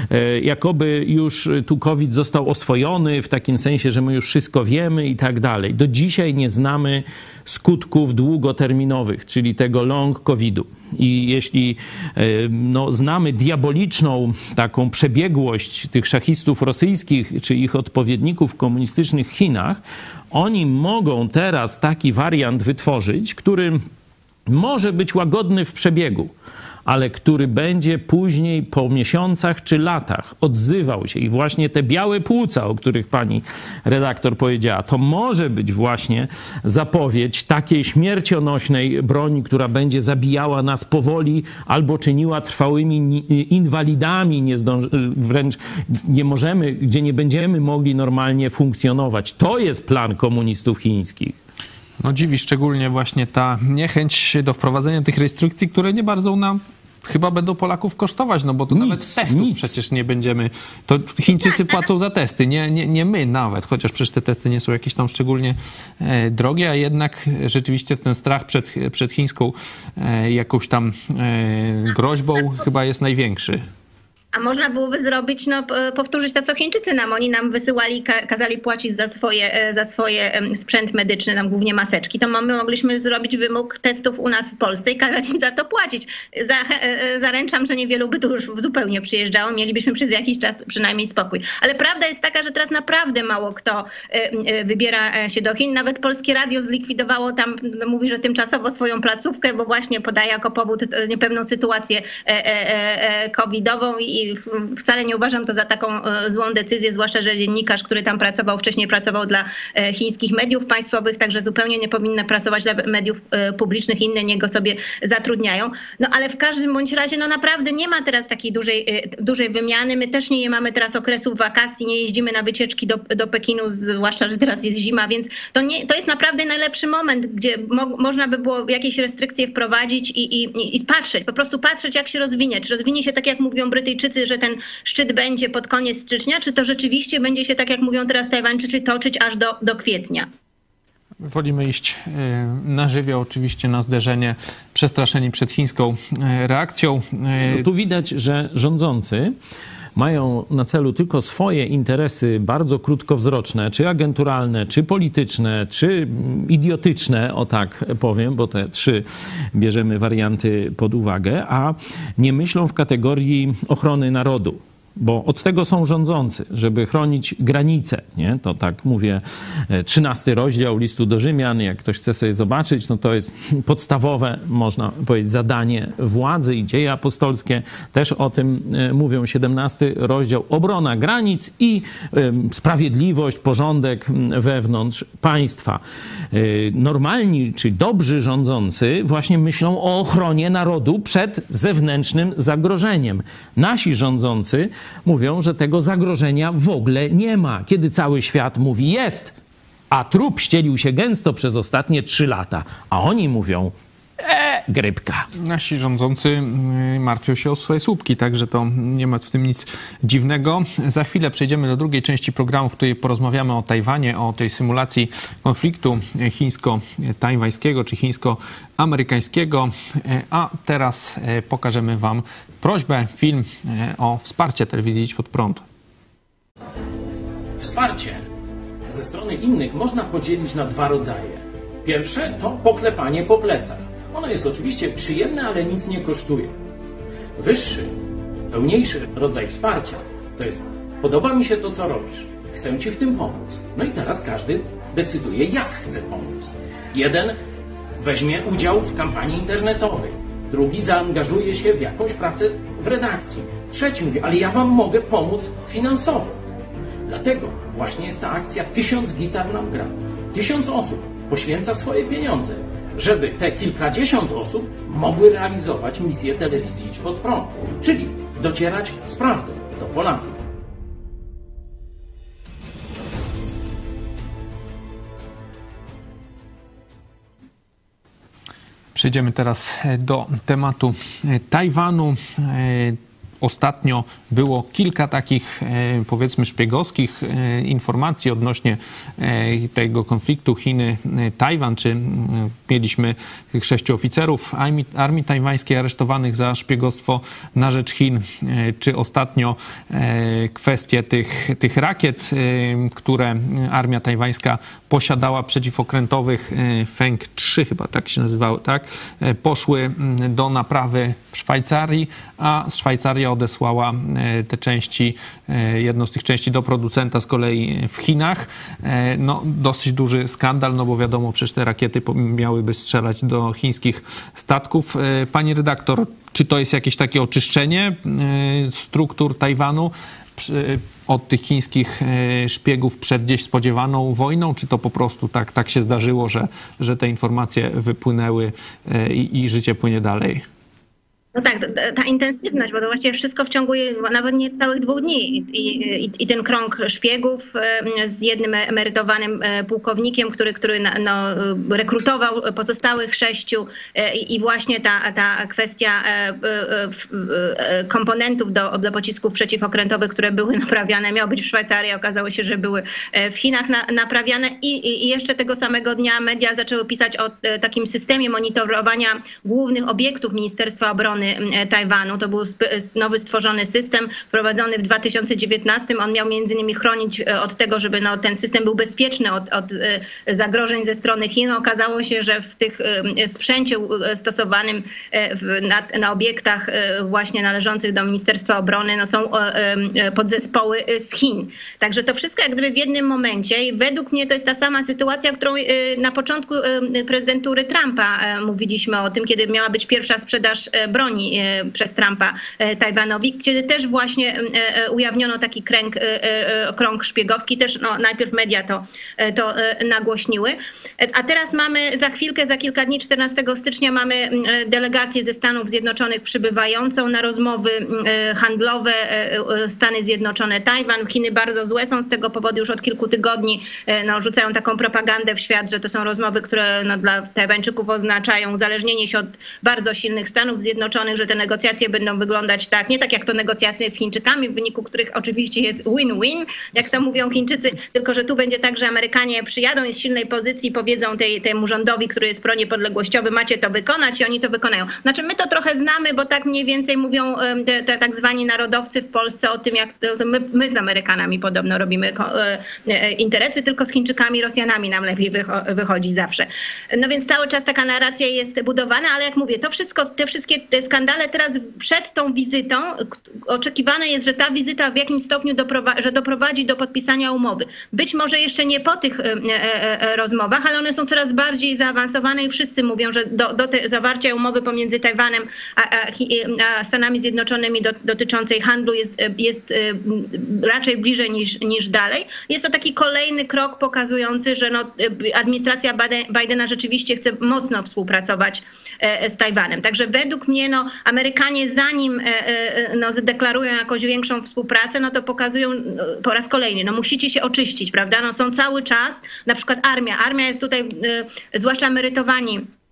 C: jakoby już tu COVID został oswojony w takim sensie, że my już wszystko wiemy i tak dalej. Do dzisiaj nie znamy skutków długoterminowych, czyli tego long covidu. I jeśli no, znamy diaboliczną taką przebiegłość tych szachistów rosyjskich, czy ich odpowiedników w komunistycznych Chinach, oni mogą teraz taki wariant wytworzyć, który może być łagodny w przebiegu, ale który będzie później po miesiącach czy latach odzywał się. I właśnie te białe płuca, o których pani redaktor powiedziała, to może być właśnie zapowiedź takiej śmiercionośnej broni, która będzie zabijała nas powoli albo czyniła trwałymi inwalidami, nie zdąż- wręcz nie możemy, gdzie nie będziemy mogli normalnie funkcjonować. To jest plan komunistów chińskich.
A: No dziwi szczególnie właśnie ta niechęć do wprowadzenia tych restrykcji, które nie bardzo nam chyba będą Polaków kosztować, no bo to
C: Nic,
A: nawet testów
C: nic.
A: przecież nie będziemy. To Chińczycy płacą za testy, nie, nie, nie my nawet, chociaż przecież te testy nie są jakieś tam szczególnie e, drogie, a jednak rzeczywiście ten strach przed, przed chińską e, jakąś tam e, groźbą chyba jest największy.
D: A można byłoby zrobić, no, powtórzyć to, co Chińczycy nam. Oni nam wysyłali, kazali płacić za swoje, za swoje sprzęt medyczny, nam głównie maseczki. To my mogliśmy zrobić wymóg testów u nas w Polsce i kazać im za to płacić. Za, zaręczam, że niewielu by tu już zupełnie przyjeżdżało. Mielibyśmy przez jakiś czas przynajmniej spokój. Ale prawda jest taka, że teraz naprawdę mało kto wybiera się do Chin. Nawet Polskie Radio zlikwidowało tam, no, mówi, że tymczasowo swoją placówkę, bo właśnie podaje jako powód niepewną sytuację covidową i I wcale nie uważam to za taką złą decyzję, zwłaszcza, że dziennikarz, który tam pracował, wcześniej pracował dla chińskich mediów państwowych, także zupełnie nie powinna pracować dla mediów publicznych, inne niego sobie zatrudniają. No ale w każdym bądź razie, no naprawdę nie ma teraz takiej dużej, dużej wymiany. My też nie mamy teraz okresu wakacji, nie jeździmy na wycieczki do, do Pekinu, zwłaszcza, że teraz jest zima, więc to, nie, to jest naprawdę najlepszy moment, gdzie mo, można by było jakieś restrykcje wprowadzić i, i, i patrzeć, po prostu patrzeć, jak się rozwinie. Czy rozwinie się tak, jak mówią Brytyjczycy, że ten szczyt będzie pod koniec stycznia, czy to rzeczywiście będzie się, tak jak mówią teraz Tajwańczycy, toczyć aż do, do kwietnia?
A: Wolimy iść na żywioł, oczywiście na zderzenie, przestraszeni przed chińską reakcją.
C: No tu widać, że rządzący mają na celu tylko swoje interesy bardzo krótkowzroczne, czy agenturalne, czy polityczne, czy idiotyczne, o tak powiem, bo te trzy bierzemy warianty pod uwagę, a nie myślą w kategorii ochrony narodu. Bo od tego są rządzący, żeby chronić granice, nie? To tak mówię, trzynasty rozdział listu do Rzymian, jak ktoś chce sobie zobaczyć, no to jest podstawowe, można powiedzieć, zadanie władzy i dzieje apostolskie. Też o tym mówią, siedemnasty rozdział, obrona granic i sprawiedliwość, porządek wewnątrz państwa. Normalni, czy dobrzy rządzący właśnie myślą o ochronie narodu przed zewnętrznym zagrożeniem. Nasi rządzący mówią, że tego zagrożenia w ogóle nie ma. Kiedy cały świat mówi jest, a trup ścielił się gęsto przez ostatnie trzy lata, a oni mówią E, grypka.
A: Nasi rządzący martwią się o swoje słupki, także to nie ma w tym nic dziwnego. Za chwilę przejdziemy do drugiej części programu, w której porozmawiamy o Tajwanie, o tej symulacji konfliktu chińsko-tajwańskiego czy chińsko-amerykańskiego. A teraz pokażemy wam prośbę, film o wsparcie telewizji Idź Pod Prąd.
C: Wsparcie ze strony innych można podzielić na dwa rodzaje. Pierwsze to poklepanie po plecach. Ono jest oczywiście przyjemne, ale nic nie kosztuje. Wyższy, pełniejszy rodzaj wsparcia to jest: podoba mi się to, co robisz, chcę ci w tym pomóc. No i teraz każdy decyduje, jak chce pomóc. Jeden weźmie udział w kampanii internetowej, drugi zaangażuje się w jakąś pracę w redakcji, trzeci mówi: ale ja wam mogę pomóc finansowo. Dlatego właśnie jest ta akcja Tysiąc gitar nam gra. Tysiąc osób poświęca swoje pieniądze, żeby te kilkadziesiąt osób mogły realizować misję telewizji Idź Pod Prąd, czyli docierać z prawdą do Polaków.
A: Przejdziemy teraz do tematu Tajwanu. Ostatnio było kilka takich, powiedzmy, szpiegowskich informacji odnośnie tego konfliktu Chiny-Tajwan, czy mieliśmy sześciu oficerów armii, armii tajwańskiej aresztowanych za szpiegostwo na rzecz Chin, czy ostatnio kwestie tych, tych rakiet, które armia tajwańska posiadała, przeciwokrętowych Feng trzy chyba tak się nazywały, tak? Poszły do naprawy w Szwajcarii, a Szwajcaria odesłała te części, jedną z tych części do producenta z kolei w Chinach. No, dosyć duży skandal, no bo wiadomo, przecież te rakiety miałyby strzelać do chińskich statków. Pani redaktor, czy to jest jakieś takie oczyszczenie struktur Tajwanu od tych chińskich szpiegów przed gdzieś spodziewaną wojną, czy to po prostu tak, tak się zdarzyło, że, że te informacje wypłynęły i, i życie płynie dalej?
D: No tak, ta, ta intensywność, bo to właściwie wszystko w ciągu nawet nie całych dwóch dni. I, i, i ten krąg szpiegów z jednym emerytowanym pułkownikiem, który, który no, rekrutował pozostałych sześciu i, i właśnie ta, ta kwestia komponentów do, do pocisków przeciwokrętowych, które były naprawiane, miały być w Szwajcarii, okazało się, że były w Chinach na, naprawiane i, i jeszcze tego samego dnia media zaczęły pisać o takim systemie monitorowania głównych obiektów Ministerstwa Obrony Tajwanu. To był nowy stworzony system wprowadzony w dwa tysiące dziewiętnastym. On miał między innymi chronić od tego, żeby no, ten system był bezpieczny od, od zagrożeń ze strony Chin. Okazało się, że w tych sprzęcie stosowanym na, na obiektach właśnie należących do Ministerstwa Obrony no, są podzespoły z Chin. Także to wszystko jak gdyby w jednym momencie i według mnie to jest ta sama sytuacja, którą na początku prezydentury Trumpa mówiliśmy o tym, kiedy miała być pierwsza sprzedaż broni przez Trumpa Tajwanowi, kiedy też właśnie ujawniono taki kręg, krąg szpiegowski. Też no, najpierw media to, to nagłośniły. A teraz mamy za chwilkę, za kilka dni, czternastego stycznia mamy delegację ze Stanów Zjednoczonych przybywającą na rozmowy handlowe Stany Zjednoczone, Tajwan. Chiny bardzo złe są z tego powodu już od kilku tygodni. No, rzucają taką propagandę w świat, że to są rozmowy, które no, dla Tajwańczyków oznaczają uzależnienie się od bardzo silnych Stanów Zjednoczonych, że te negocjacje będą wyglądać tak, nie tak jak to negocjacje z Chińczykami, w wyniku których oczywiście jest win-win, jak to mówią Chińczycy, tylko że tu będzie tak, że Amerykanie przyjadą i z silnej pozycji powiedzą tej, temu rządowi, który jest proniepodległościowy, macie to wykonać i oni to wykonają. Znaczy my to trochę znamy, bo tak mniej więcej mówią te, te tak zwani narodowcy w Polsce o tym, jak to my, my z Amerykanami podobno robimy interesy, tylko z Chińczykami, Rosjanami nam lepiej wychodzi zawsze. No więc cały czas taka narracja jest budowana, ale jak mówię, to wszystko, te wszystkie te skandale teraz przed tą wizytą oczekiwane jest, że ta wizyta w jakimś stopniu doprowadzi, że doprowadzi do podpisania umowy. Być może jeszcze nie po tych e, e, rozmowach, ale one są coraz bardziej zaawansowane i wszyscy mówią, że do, do te, zawarcia umowy pomiędzy Tajwanem a, a, a Stanami Zjednoczonymi do, dotyczącej handlu jest, jest raczej bliżej niż, niż dalej. Jest to taki kolejny krok pokazujący, że no, administracja Bidena rzeczywiście chce mocno współpracować z Tajwanem. Także według mnie no, Amerykanie zanim no, zadeklarują jakąś większą współpracę, no to pokazują no, po raz kolejny, no musicie się oczyścić, prawda? No są cały czas, na przykład armia. Armia jest tutaj, y, zwłaszcza emerytowani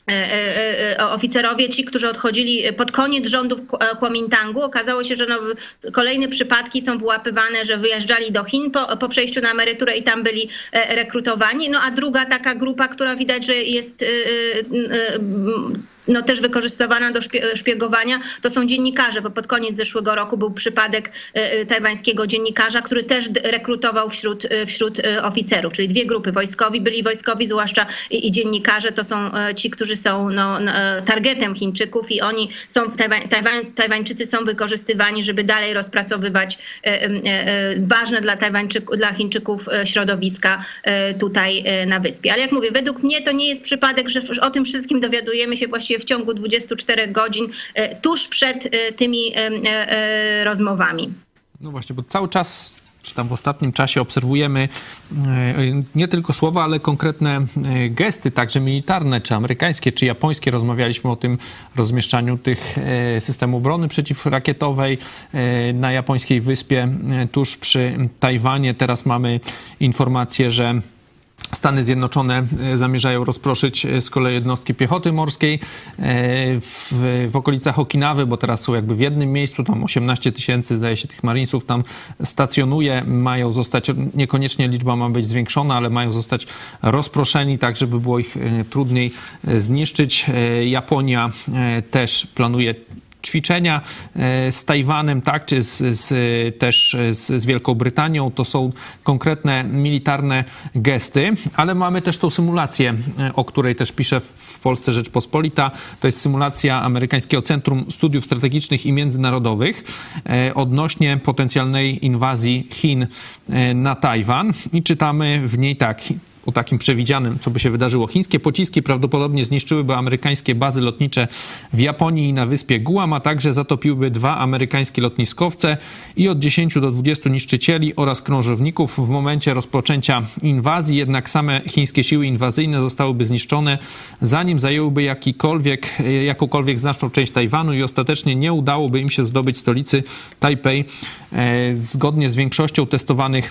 D: oficerowie, ci, którzy odchodzili pod koniec rządów Kuomintangu, okazało się, że no, kolejne przypadki są wyłapywane, że wyjeżdżali do Chin po, po przejściu na emeryturę i tam byli rekrutowani. No a druga taka grupa, która widać, że jest no, też wykorzystywana do szpiegowania, to są dziennikarze, bo pod koniec zeszłego roku był przypadek tajwańskiego dziennikarza, który też rekrutował wśród, wśród oficerów, czyli dwie grupy, wojskowi, byli wojskowi, zwłaszcza i, i dziennikarze, to są ci, którzy są no, targetem Chińczyków i oni są, Tajwań, Tajwań, Tajwańczycy są wykorzystywani, żeby dalej rozpracowywać ważne dla Tajwańczyków, dla Chińczyków środowiska tutaj na wyspie. Ale jak mówię, według mnie to nie jest przypadek, że o tym wszystkim dowiadujemy się właściwie w ciągu dwudziestu czterech godzin, tuż przed tymi rozmowami.
A: No właśnie, bo cały czas, czy tam w ostatnim czasie obserwujemy nie tylko słowa, ale konkretne gesty, także militarne, czy amerykańskie, czy japońskie. Rozmawialiśmy o tym rozmieszczaniu tych systemów obrony przeciwrakietowej na japońskiej wyspie tuż przy Tajwanie. Teraz mamy informację, że Stany Zjednoczone zamierzają rozproszyć z kolei jednostki piechoty morskiej w, w okolicach Okinawy, bo teraz są jakby w jednym miejscu, tam osiemnaście tysięcy, zdaje się, tych marinesów tam stacjonuje. Mają zostać, niekoniecznie liczba ma być zwiększona, ale mają zostać rozproszeni, tak żeby było ich trudniej zniszczyć. Japonia też planuje ćwiczenia z Tajwanem, tak, czy z, z, też z, z Wielką Brytanią. To są konkretne militarne gesty, ale mamy też tą symulację, o której też pisze w Polsce Rzeczpospolita. To jest symulacja Amerykańskiego Centrum Studiów Strategicznych i Międzynarodowych odnośnie potencjalnej inwazji Chin na Tajwan i czytamy w niej tak: o takim przewidzianym, co by się wydarzyło. Chińskie pociski prawdopodobnie zniszczyłyby amerykańskie bazy lotnicze w Japonii i na wyspie Guam, a także zatopiłyby dwa amerykańskie lotniskowce i od dziesięciu do dwudziestu niszczycieli oraz krążowników w momencie rozpoczęcia inwazji. Jednak same chińskie siły inwazyjne zostałyby zniszczone, zanim zajęłyby jakikolwiek, jakąkolwiek znaczną część Tajwanu i ostatecznie nie udałoby im się zdobyć stolicy Tajpej. Zgodnie z większością testowanych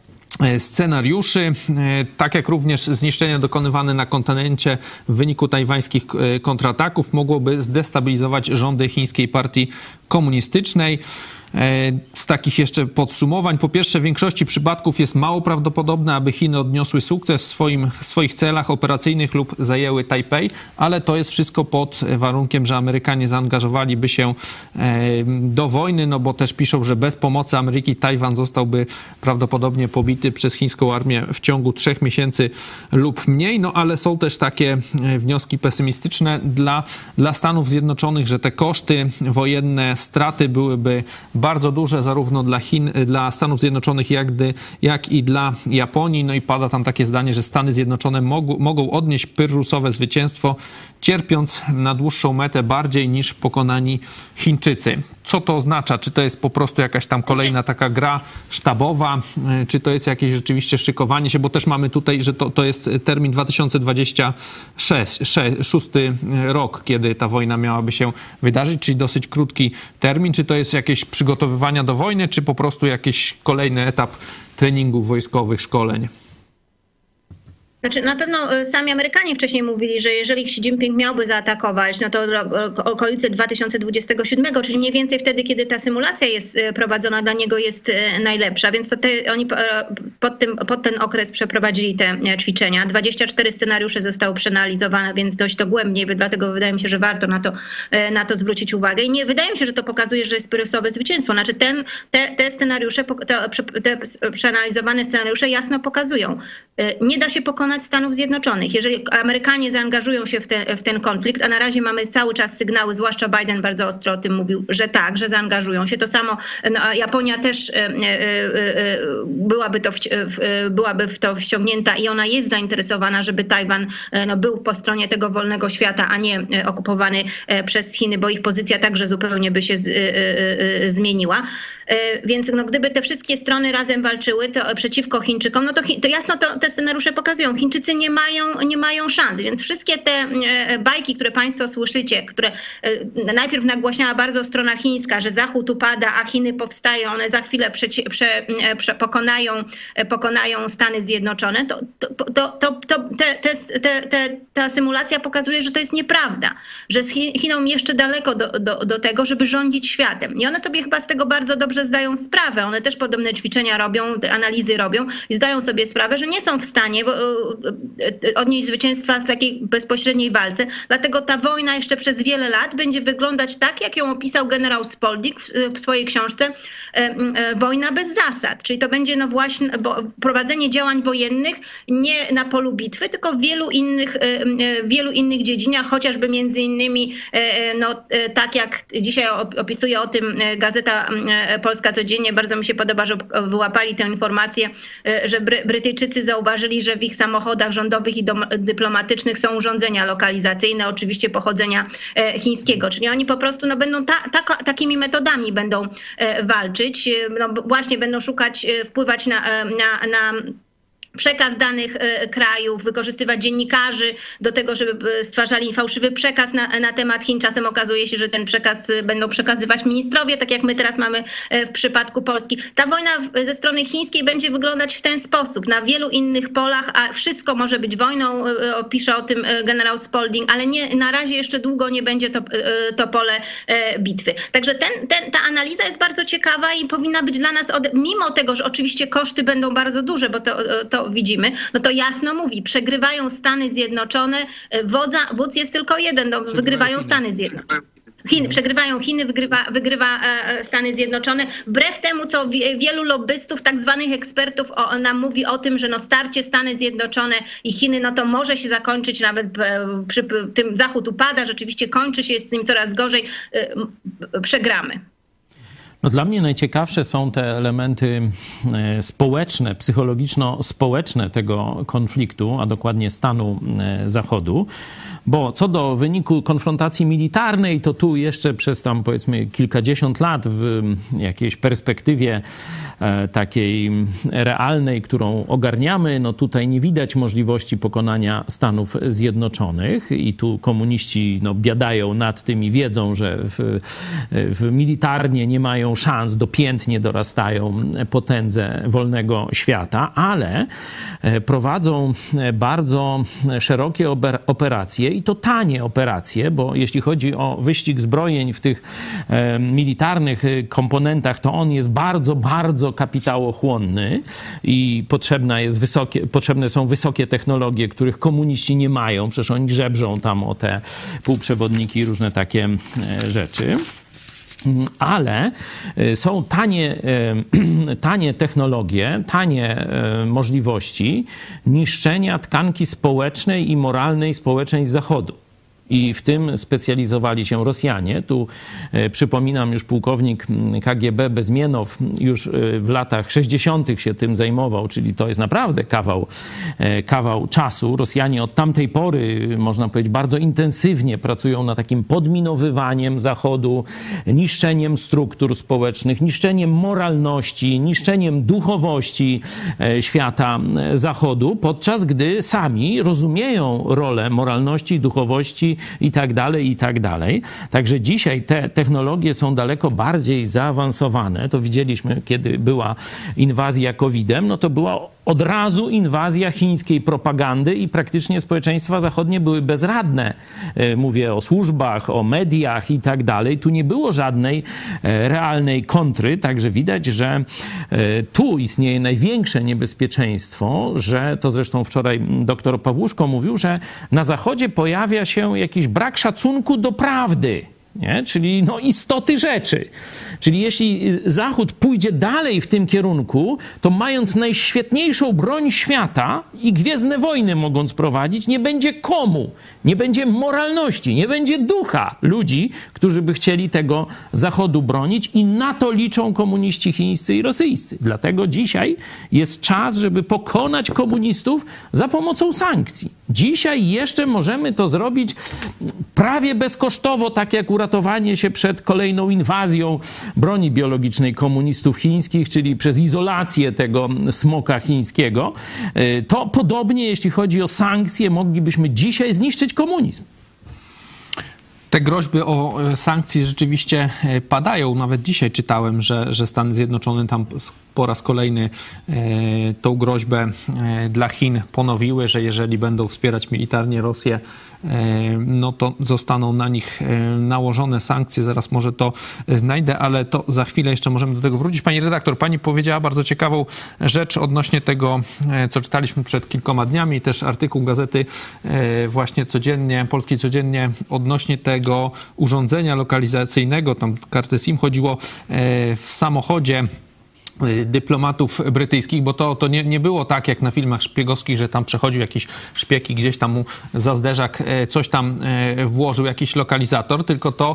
A: scenariuszy, tak jak również zniszczenia dokonywane na kontynencie w wyniku tajwańskich kontrataków mogłoby zdestabilizować rządy Chińskiej Partii Komunistycznej. Z takich jeszcze podsumowań: po pierwsze, w większości przypadków jest mało prawdopodobne, aby Chiny odniosły sukces w, swoim, w swoich celach operacyjnych lub zajęły Tajpej, ale to jest wszystko pod warunkiem, że Amerykanie zaangażowaliby się do wojny, no bo też piszą, że bez pomocy Ameryki Tajwan zostałby prawdopodobnie pobity przez chińską armię w ciągu trzech miesięcy lub mniej, no ale są też takie wnioski pesymistyczne dla, dla Stanów Zjednoczonych, że te koszty wojenne, straty byłyby bardzo duże zarówno dla Chin, dla Stanów Zjednoczonych, jak, gdy, jak i dla Japonii. No i pada tam takie zdanie, że Stany Zjednoczone mogą, mogą odnieść pyrrusowe zwycięstwo, cierpiąc na dłuższą metę bardziej niż pokonani Chińczycy. Co to oznacza? Czy to jest po prostu jakaś tam kolejna taka gra sztabowa, czy to jest jakieś rzeczywiście szykowanie się, bo też mamy tutaj, że to, to jest termin dwa tysiące dwudziesty szósty rok, kiedy ta wojna miałaby się wydarzyć, czyli dosyć krótki termin. Czy to jest jakieś przygotowywania do wojny, czy po prostu jakiś kolejny etap treningów wojskowych, szkoleń?
D: Znaczy, na pewno sami Amerykanie wcześniej mówili, że jeżeli Xi Jinping miałby zaatakować, no to okolice dwa tysiące dwudziestego siódmego, czyli mniej więcej wtedy, kiedy ta symulacja jest prowadzona, dla niego jest najlepsza. Więc to te, oni pod, tym, pod ten okres przeprowadzili te ćwiczenia. dwadzieścia cztery scenariusze zostały przeanalizowane, więc dość dogłębnie, dlatego wydaje mi się, że warto na to, na to zwrócić uwagę. I nie wydaje mi się, że to pokazuje, że jest pyrrusowe zwycięstwo. Znaczy ten, te, te scenariusze, te, te przeanalizowane scenariusze jasno pokazują. Nie da się pokonać Stanów Zjednoczonych. Jeżeli Amerykanie zaangażują się w ten, w ten konflikt, a na razie mamy cały czas sygnały, zwłaszcza Biden bardzo ostro o tym mówił, że tak, że zaangażują się. To samo no, Japonia też byłaby, to w, byłaby w to wciągnięta i ona jest zainteresowana, żeby Tajwan no, był po stronie tego wolnego świata, a nie okupowany przez Chiny, bo ich pozycja także zupełnie by się z, zmieniła. Więc no, gdyby te wszystkie strony razem walczyły to przeciwko Chińczykom, no to, to jasno to, te scenariusze pokazują. Chińczycy nie mają, nie mają szans. Więc wszystkie te bajki, które państwo słyszycie, które najpierw nagłaśniała bardzo strona chińska, że Zachód upada, a Chiny powstają, one za chwilę prze, prze, prze, pokonają, pokonają Stany Zjednoczone, to, to, to, to, to te, te, te, te, ta symulacja pokazuje, że to jest nieprawda, że z Chinom jeszcze daleko do, do, do tego, żeby rządzić światem. I one sobie chyba z tego bardzo dobrze zdają sprawę. One też podobne ćwiczenia robią, analizy robią i zdają sobie sprawę, że nie są w stanie odnieść zwycięstwa w takiej bezpośredniej walce. Dlatego ta wojna jeszcze przez wiele lat będzie wyglądać tak, jak ją opisał generał Spalding w, w swojej książce Wojna bez zasad. Czyli to będzie no właśnie prowadzenie działań wojennych nie na polu bitwy, tylko w wielu innych, wielu innych dziedzinach, chociażby między innymi no, tak jak dzisiaj opisuje o tym Gazeta Polska Codziennie. Bardzo mi się podoba, że wyłapali tę informację, że Brytyjczycy zauważyli, że w ich samochodach rządowych i dyplomatycznych są urządzenia lokalizacyjne, oczywiście pochodzenia chińskiego. Czyli oni po prostu no, będą ta, ta, takimi metodami będą walczyć. No, właśnie będą szukać, wpływać na, na, na przekaz danych krajów, wykorzystywać dziennikarzy do tego, żeby stwarzali fałszywy przekaz na, na temat Chin. Czasem okazuje się, że ten przekaz będą przekazywać ministrowie, tak jak my teraz mamy w przypadku Polski. Ta wojna ze strony chińskiej będzie wyglądać w ten sposób, na wielu innych polach, a wszystko może być wojną, pisze o tym generał Spalding, ale nie, na razie jeszcze długo nie będzie to, to pole bitwy. Także ten, ten, ta analiza jest bardzo ciekawa i powinna być dla nas, od, mimo tego, że oczywiście koszty będą bardzo duże, bo to, to widzimy, no to jasno mówi, przegrywają Stany Zjednoczone, wodza, wódz jest tylko jeden, no, wygrywają Stany Zjednoczone. Chiny, przegrywają Chiny, wygrywa, wygrywa Stany Zjednoczone. Wbrew temu, co wielu lobbystów, tak zwanych ekspertów o, nam mówi o tym, że no starcie Stany Zjednoczone i Chiny, no to może się zakończyć nawet przy tym Zachód upada, rzeczywiście kończy się, jest z nim coraz gorzej, przegramy.
C: No dla mnie najciekawsze są te elementy społeczne, psychologiczno-społeczne tego konfliktu, a dokładnie stanu Zachodu. Bo co do wyniku konfrontacji militarnej, to tu jeszcze przez tam powiedzmy kilkadziesiąt lat w jakiejś perspektywie takiej realnej, którą ogarniamy, no tutaj nie widać możliwości pokonania Stanów Zjednoczonych i tu komuniści no, biadają nad tym i wiedzą, że w, w militarnie nie mają szans, dopiętnie dorastają potędze wolnego świata, ale prowadzą bardzo szerokie operacje i to tanie operacje, bo jeśli chodzi o wyścig zbrojeń w tych e, militarnych komponentach, to on jest bardzo, bardzo kapitałochłonny i potrzebna jest wysokie, potrzebne są wysokie technologie, których komuniści nie mają, przecież oni żebrzą tam o te półprzewodniki i różne takie e, rzeczy. Ale są tanie, tanie technologie, tanie możliwości niszczenia tkanki społecznej i moralnej społeczeństw Zachodu. I w tym specjalizowali się Rosjanie. Tu e, przypominam, już pułkownik K G B Bezmienow już e, w latach sześćdziesiątych się tym zajmował, czyli to jest naprawdę kawał, e, kawał czasu. Rosjanie od tamtej pory, można powiedzieć, bardzo intensywnie pracują nad takim podminowywaniem Zachodu, niszczeniem struktur społecznych, niszczeniem moralności, niszczeniem duchowości e, świata e, Zachodu, podczas gdy sami rozumieją rolę moralności, duchowości i tak dalej, i tak dalej. Także dzisiaj te technologie są daleko bardziej zaawansowane. To widzieliśmy, kiedy była inwazja kowidem, no to była od razu inwazja chińskiej propagandy i praktycznie społeczeństwa zachodnie były bezradne. Mówię o służbach, o mediach i tak dalej. Tu nie było żadnej realnej kontry, także widać, że tu istnieje największe niebezpieczeństwo, że to zresztą wczoraj doktor Pawłuszko mówił, że na Zachodzie pojawia się jakiś brak szacunku do prawdy. Nie? Czyli no, istoty rzeczy. Czyli jeśli Zachód pójdzie dalej w tym kierunku, to mając najświetniejszą broń świata i gwiezdne wojny mogąc prowadzić, nie będzie komu, nie będzie moralności, nie będzie ducha ludzi, którzy by chcieli tego Zachodu bronić i na to liczą komuniści chińscy i rosyjscy. Dlatego dzisiaj jest czas, żeby pokonać komunistów za pomocą sankcji. Dzisiaj jeszcze możemy to zrobić prawie bezkosztowo, tak jak uratowanie się przed kolejną inwazją broni biologicznej komunistów chińskich, czyli przez izolację tego smoka chińskiego. To podobnie, jeśli chodzi o sankcje, moglibyśmy dzisiaj zniszczyć komunizm.
A: Te groźby o sankcje rzeczywiście padają. Nawet dzisiaj czytałem, że, że Stany Zjednoczone tam po raz kolejny e, tą groźbę e, dla Chin ponowiły, że jeżeli będą wspierać militarnie Rosję, e, no to zostaną na nich e, nałożone sankcje. Zaraz może to znajdę, ale to za chwilę jeszcze możemy do tego wrócić. Pani redaktor, pani powiedziała bardzo ciekawą rzecz odnośnie tego, e, co czytaliśmy przed kilkoma dniami. Też artykuł Gazety e, właśnie codziennie, Polskiej Codziennie odnośnie tego urządzenia lokalizacyjnego, tam kartę SIM chodziło e, w samochodzie dyplomatów brytyjskich, bo to, to nie, nie było tak jak na filmach szpiegowskich, że tam przechodził jakiś szpieg i gdzieś tam mu za zderzak coś tam włożył, jakiś lokalizator, tylko to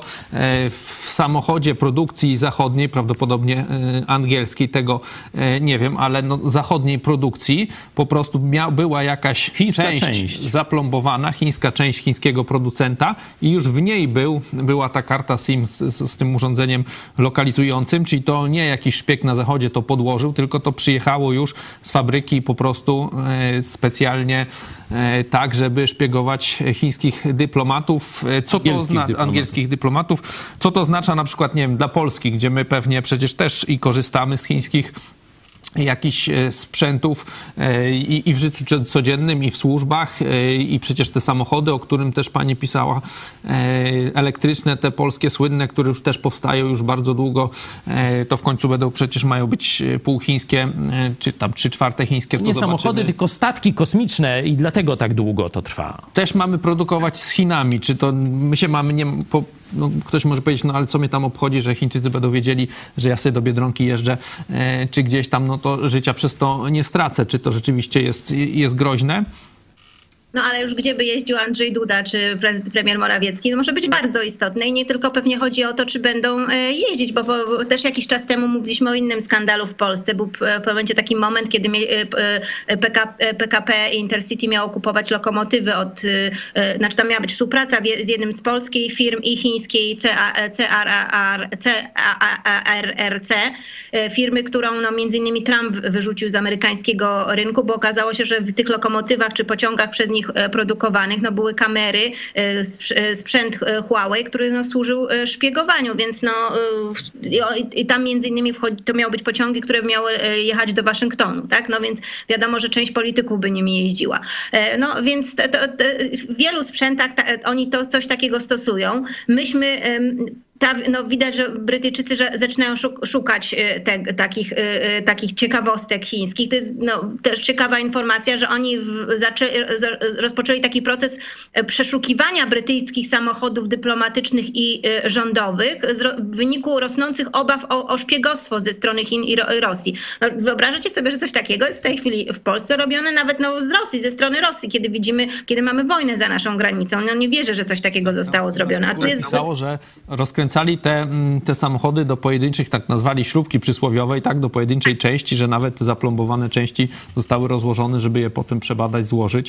A: w samochodzie produkcji zachodniej, prawdopodobnie angielskiej, tego nie wiem, ale no zachodniej produkcji po prostu miał, była jakaś
C: chińska
A: część,
C: część
A: zaplombowana, chińska część chińskiego producenta i już w niej był, była ta karta SIM z, z, z tym urządzeniem lokalizującym, czyli to nie jakiś szpieg na zachodzie to podłożył, tylko to przyjechało już z fabryki po prostu e, specjalnie e, tak, żeby szpiegować chińskich dyplomatów. Co to
C: Angielskich
A: zna-
C: dyplomatów.
A: angielskich dyplomatów. Co to oznacza na przykład, nie wiem, dla Polski, gdzie my pewnie przecież też i korzystamy z chińskich jakichś sprzętów i, i w życiu codziennym, i w służbach, i przecież te samochody, o którym też pani pisała, elektryczne, te polskie słynne, które już też powstają już bardzo długo, to w końcu będą przecież mają być półchińskie, czy tam trzy czwarte chińskie.
C: Nie samochody, tylko statki kosmiczne i dlatego tak długo to trwa.
A: Też mamy produkować z Chinami. Czy to my się mamy nie... Po, no, ktoś może powiedzieć, no ale co mnie tam obchodzi, że Chińczycy będą wiedzieli, że ja sobie do Biedronki jeżdżę, e, czy gdzieś tam, no to życia przez to nie stracę. Czy to rzeczywiście jest, jest groźne?
D: No ale już gdzie by jeździł Andrzej Duda czy premier Morawiecki, to może być bardzo istotne i nie tylko pewnie chodzi o to, czy będą jeździć, bo też jakiś czas temu mówiliśmy o innym skandalu w Polsce. Był będzie taki moment, kiedy P K P Intercity miało kupować lokomotywy od, znaczy tam miała być współpraca z jednym z polskich firm i chińskiej C A R R C, firmy, którą no, między innymi Trump wyrzucił z amerykańskiego rynku, bo okazało się, że w tych lokomotywach czy pociągach przez nich produkowanych no, były kamery, sprzęt Huawei, który no, służył szpiegowaniu, więc no i, i tam między innymi wchodzi, to miały być pociągi, które miały jechać do Waszyngtonu, tak? No więc wiadomo, że część polityków by nimi jeździła. No więc to, to, to w wielu sprzętach ta, oni to coś takiego stosują. Myśmy Ta, no widać, że Brytyjczycy zaczynają szukać te, takich, takich ciekawostek chińskich. To jest no, też ciekawa informacja, że oni w, zaczę, rozpoczęli taki proces przeszukiwania brytyjskich samochodów dyplomatycznych i rządowych w wyniku rosnących obaw o, o szpiegostwo ze strony Chin i Rosji. No, wyobrażacie sobie, że coś takiego jest w tej chwili w Polsce robione nawet no, z Rosji, ze strony Rosji, kiedy widzimy, kiedy mamy wojnę za naszą granicą. No nie wierzę, że coś takiego zostało zrobione. A tu jest...
A: Pisało, że rozkręcali te, te samochody do pojedynczych, tak nazwali śrubki przysłowiowej, tak, do pojedynczej części, że nawet zaplombowane części zostały rozłożone, żeby je potem przebadać, złożyć.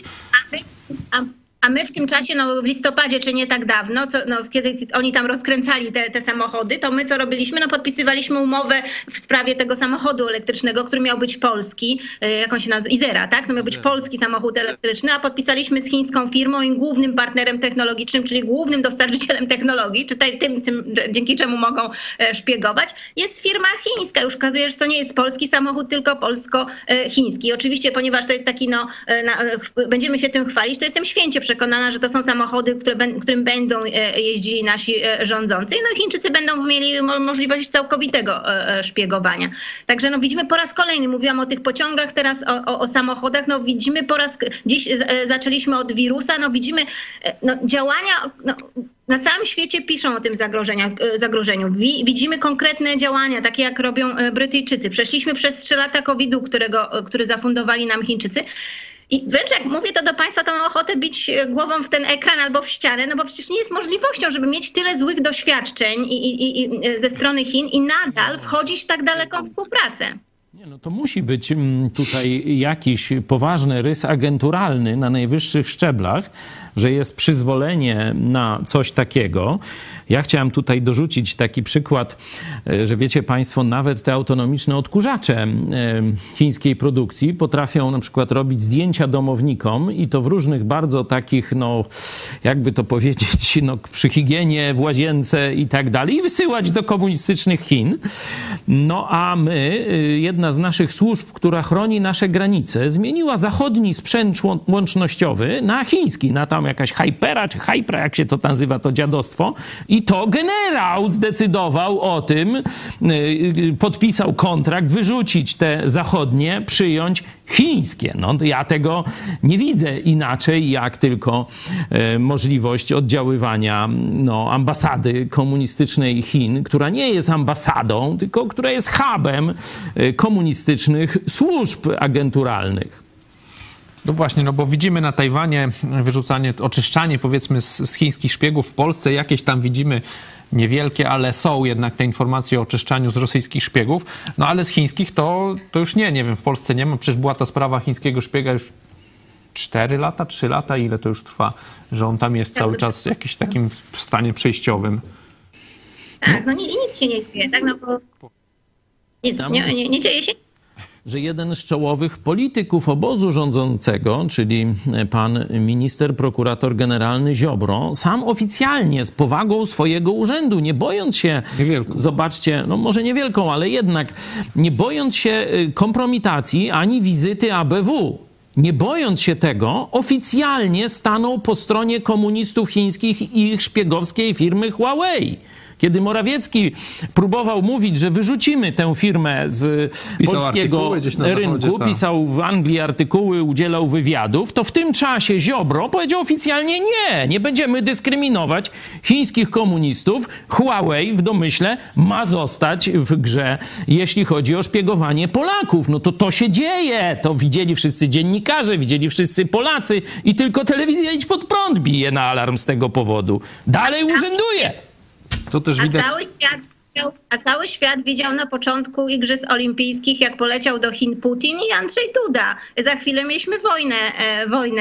D: A, a my w tym czasie, no w listopadzie, czy nie tak dawno, co, no, kiedy oni tam rozkręcali te, te samochody, to my co robiliśmy? No podpisywaliśmy umowę w sprawie tego samochodu elektrycznego, który miał być polski, jak on się nazywa, Izera, tak? No miał być polski samochód elektryczny, a podpisaliśmy z chińską firmą i głównym partnerem technologicznym, czyli głównym dostarczycielem technologii, czy tym, tym, dzięki czemu mogą szpiegować, jest firma chińska. Już okazuje, że to nie jest polski samochód, tylko polsko-chiński. Oczywiście, ponieważ to jest taki, no, na, będziemy się tym chwalić, to jestem święcie przekonana, że to są samochody, które, którym będą jeździli nasi rządzący. No Chińczycy będą mieli możliwość całkowitego szpiegowania. Także no widzimy po raz kolejny, mówiłam o tych pociągach, teraz o, o, o samochodach, no widzimy po raz, dziś zaczęliśmy od wirusa, no widzimy no, działania... No, na całym świecie piszą o tym zagrożeniu. Widzimy konkretne działania, takie jak robią Brytyjczycy. Przeszliśmy przez trzy lata kowida, którego, który zafundowali nam Chińczycy. I wręcz jak mówię to do Państwa, to mam ochotę bić głową w ten ekran albo w ścianę, no bo przecież nie jest możliwością, żeby mieć tyle złych doświadczeń i, i, i ze strony Chin i nadal wchodzić w tak daleką współpracę.
C: No to musi być tutaj jakiś poważny rys agenturalny na najwyższych szczeblach, że jest przyzwolenie na coś takiego. Ja chciałem tutaj dorzucić taki przykład, że wiecie państwo, nawet te autonomiczne odkurzacze chińskiej produkcji potrafią na przykład robić zdjęcia domownikom i to w różnych bardzo takich, no jakby to powiedzieć, no przy higienie w łazience i tak dalej i wysyłać do komunistycznych Chin. No a my, jedna z naszych służb, która chroni nasze granice, zmieniła zachodni sprzęt łącznościowy na chiński, na tam jakaś Hypera czy Hypera, jak się to nazywa, to dziadostwo. I to generał zdecydował o tym, podpisał kontrakt, wyrzucić te zachodnie, przyjąć chińskie. No ja tego nie widzę inaczej, jak tylko e, możliwość oddziaływania no, ambasady komunistycznej Chin, która nie jest ambasadą, tylko która jest hubem e, komunistycznych służb agenturalnych.
A: No właśnie, no bo widzimy na Tajwanie wyrzucanie, oczyszczanie powiedzmy z, z chińskich szpiegów w Polsce. Jakieś tam widzimy niewielkie, ale są jednak te informacje o oczyszczaniu z rosyjskich szpiegów. No ale z chińskich to, to już nie, nie wiem, w Polsce nie ma. Przecież była ta sprawa chińskiego szpiega już cztery lata, trzy lata, ile to już trwa, że on tam jest cały czas w jakimś takim stanie przejściowym.
D: Tak, no nic, nic się nie dzieje, tak, no bo nic, nie, nie, nie dzieje się.
C: Że jeden z czołowych polityków obozu rządzącego, czyli pan minister, prokurator generalny Ziobro, sam oficjalnie z powagą swojego urzędu, nie bojąc się, niewielką. Zobaczcie, no może niewielką, ale jednak nie bojąc się kompromitacji ani wizyty A B W, nie bojąc się tego, oficjalnie stanął po stronie komunistów chińskich i ich szpiegowskiej firmy Huawei. Kiedy Morawiecki próbował mówić, że wyrzucimy tę firmę z pisał polskiego rynku, zachodzie, pisał w Anglii artykuły, udzielał wywiadów, to w tym czasie Ziobro powiedział oficjalnie nie, nie będziemy dyskryminować chińskich komunistów. Huawei w domyśle ma zostać w grze, jeśli chodzi o szpiegowanie Polaków. No to to się dzieje. To widzieli wszyscy dziennikarze, widzieli wszyscy Polacy i tylko telewizja Idź Pod Prąd bije na alarm z tego powodu. Dalej urzęduje.
A: To też widać...
D: A cały świat, a cały świat widział na początku Igrzysk Olimpijskich, jak poleciał do Chin Putin i Andrzej Duda. Za chwilę mieliśmy wojnę, e, wojnę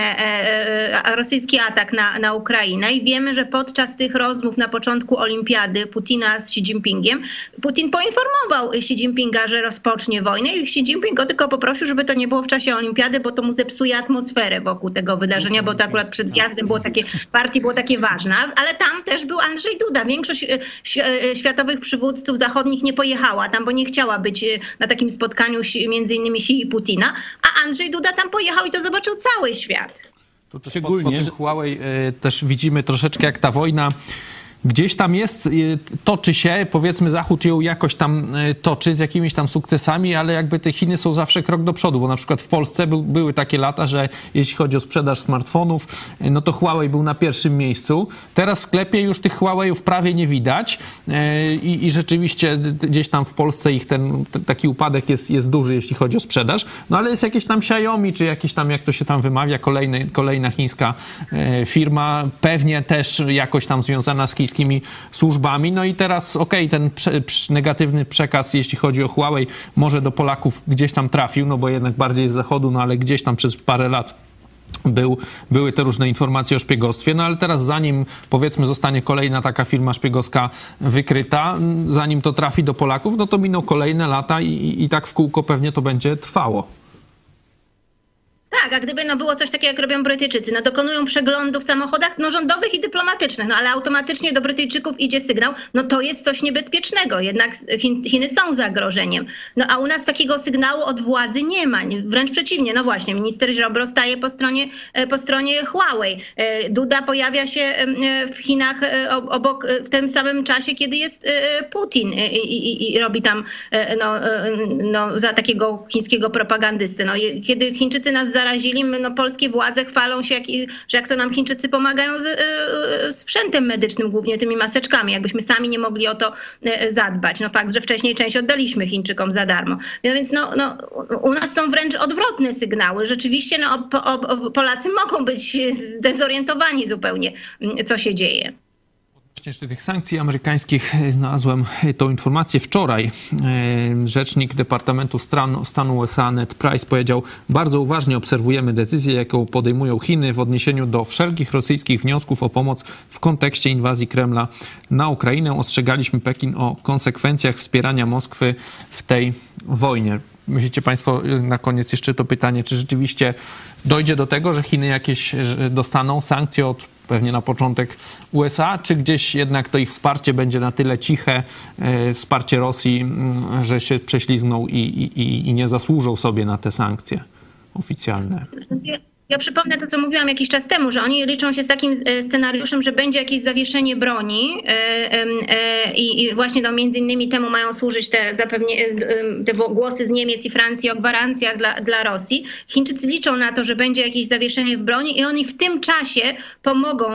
D: e, e, rosyjski atak na, na Ukrainę i wiemy, że podczas tych rozmów na początku olimpiady Putina z Xi Jinpingiem, Putin poinformował Xi Jinpinga, że rozpocznie wojnę i Xi Jinping go tylko poprosił, żeby to nie było w czasie olimpiady, bo to mu zepsuje atmosferę wokół tego wydarzenia, bo to akurat przed zjazdem było takie, partii było takie ważne, ale tam też był Andrzej Duda. Większość światowych przywódców zachodnich nie pojechała tam, bo nie chciała być na takim spotkaniu między innymi Xi i Putina, a Andrzej Duda tam pojechał i to zobaczył cały świat.
A: To też szczególnie, po, po tym Huawei y, też widzimy troszeczkę, jak ta wojna gdzieś tam jest, toczy się, powiedzmy Zachód ją jakoś tam toczy z jakimiś tam sukcesami, ale jakby te Chiny są zawsze krok do przodu, bo na przykład w Polsce był, były takie lata, że jeśli chodzi o sprzedaż smartfonów, no to Huawei był na pierwszym miejscu. Teraz w sklepie już tych Huawei'ów prawie nie widać i, i rzeczywiście gdzieś tam w Polsce ich ten, ten taki upadek jest, jest duży, jeśli chodzi o sprzedaż, no ale jest jakieś tam Xiaomi, czy jakieś tam, jak to się tam wymawia, kolejny, kolejna chińska firma, pewnie też jakoś tam związana z chińskim służbami. No i teraz okej, okay, ten prze, prze, negatywny przekaz, jeśli chodzi o Huawei, może do Polaków gdzieś tam trafił, no bo jednak bardziej z zachodu, no ale gdzieś tam przez parę lat był, były te różne informacje o szpiegostwie, no ale teraz zanim powiedzmy zostanie kolejna taka firma szpiegowska wykryta, zanim to trafi do Polaków, no to miną kolejne lata i, i tak w kółko pewnie to będzie trwało.
D: Tak, a gdyby no było coś takiego, jak robią Brytyjczycy, no dokonują przeglądu w samochodach no, rządowych i dyplomatycznych, no ale automatycznie do Brytyjczyków idzie sygnał, no to jest coś niebezpiecznego, jednak Chin, Chiny są zagrożeniem. No a u nas takiego sygnału od władzy nie ma, wręcz przeciwnie, no właśnie, minister Ziobro staje po stronie, po stronie Huawei. Duda pojawia się w Chinach obok, w tym samym czasie, kiedy jest Putin i, i, i robi tam no, no, za takiego chińskiego propagandystę. No, kiedy Chińczycy nas zarazili, no, polskie władze chwalą się, jak, że jak to nam Chińczycy pomagają z y, sprzętem medycznym, głównie tymi maseczkami, jakbyśmy sami nie mogli o to y, zadbać. No fakt, że wcześniej część oddaliśmy Chińczykom za darmo. No więc no, no, u nas są wręcz odwrotne sygnały. Rzeczywiście no, o, o, Polacy mogą być zdezorientowani zupełnie, co się dzieje.
A: Odnośnie jeszcze tych sankcji amerykańskich znalazłem tą informację wczoraj. Rzecznik Departamentu Stanu, Stanu U S A Ned Price powiedział: bardzo uważnie obserwujemy decyzję, jaką podejmują Chiny w odniesieniu do wszelkich rosyjskich wniosków o pomoc w kontekście inwazji Kremla na Ukrainę. Ostrzegaliśmy Pekin o konsekwencjach wspierania Moskwy w tej wojnie. Myślicie Państwo, na koniec jeszcze to pytanie, czy rzeczywiście dojdzie do tego, że Chiny jakieś dostaną sankcje od pewnie na początek U S A, czy gdzieś jednak to ich wsparcie będzie na tyle ciche, e, wsparcie Rosji, m, że się prześlizgną i, i, i nie zasłużą sobie na te sankcje oficjalne?
D: Ja przypomnę to, co mówiłam jakiś czas temu, że oni liczą się z takim scenariuszem, że będzie jakieś zawieszenie broni i, i właśnie to między innymi temu mają służyć te, zapewnie, te głosy z Niemiec i Francji o gwarancjach dla, dla Rosji. Chińczycy liczą na to, że będzie jakieś zawieszenie w broni i oni w tym czasie pomogą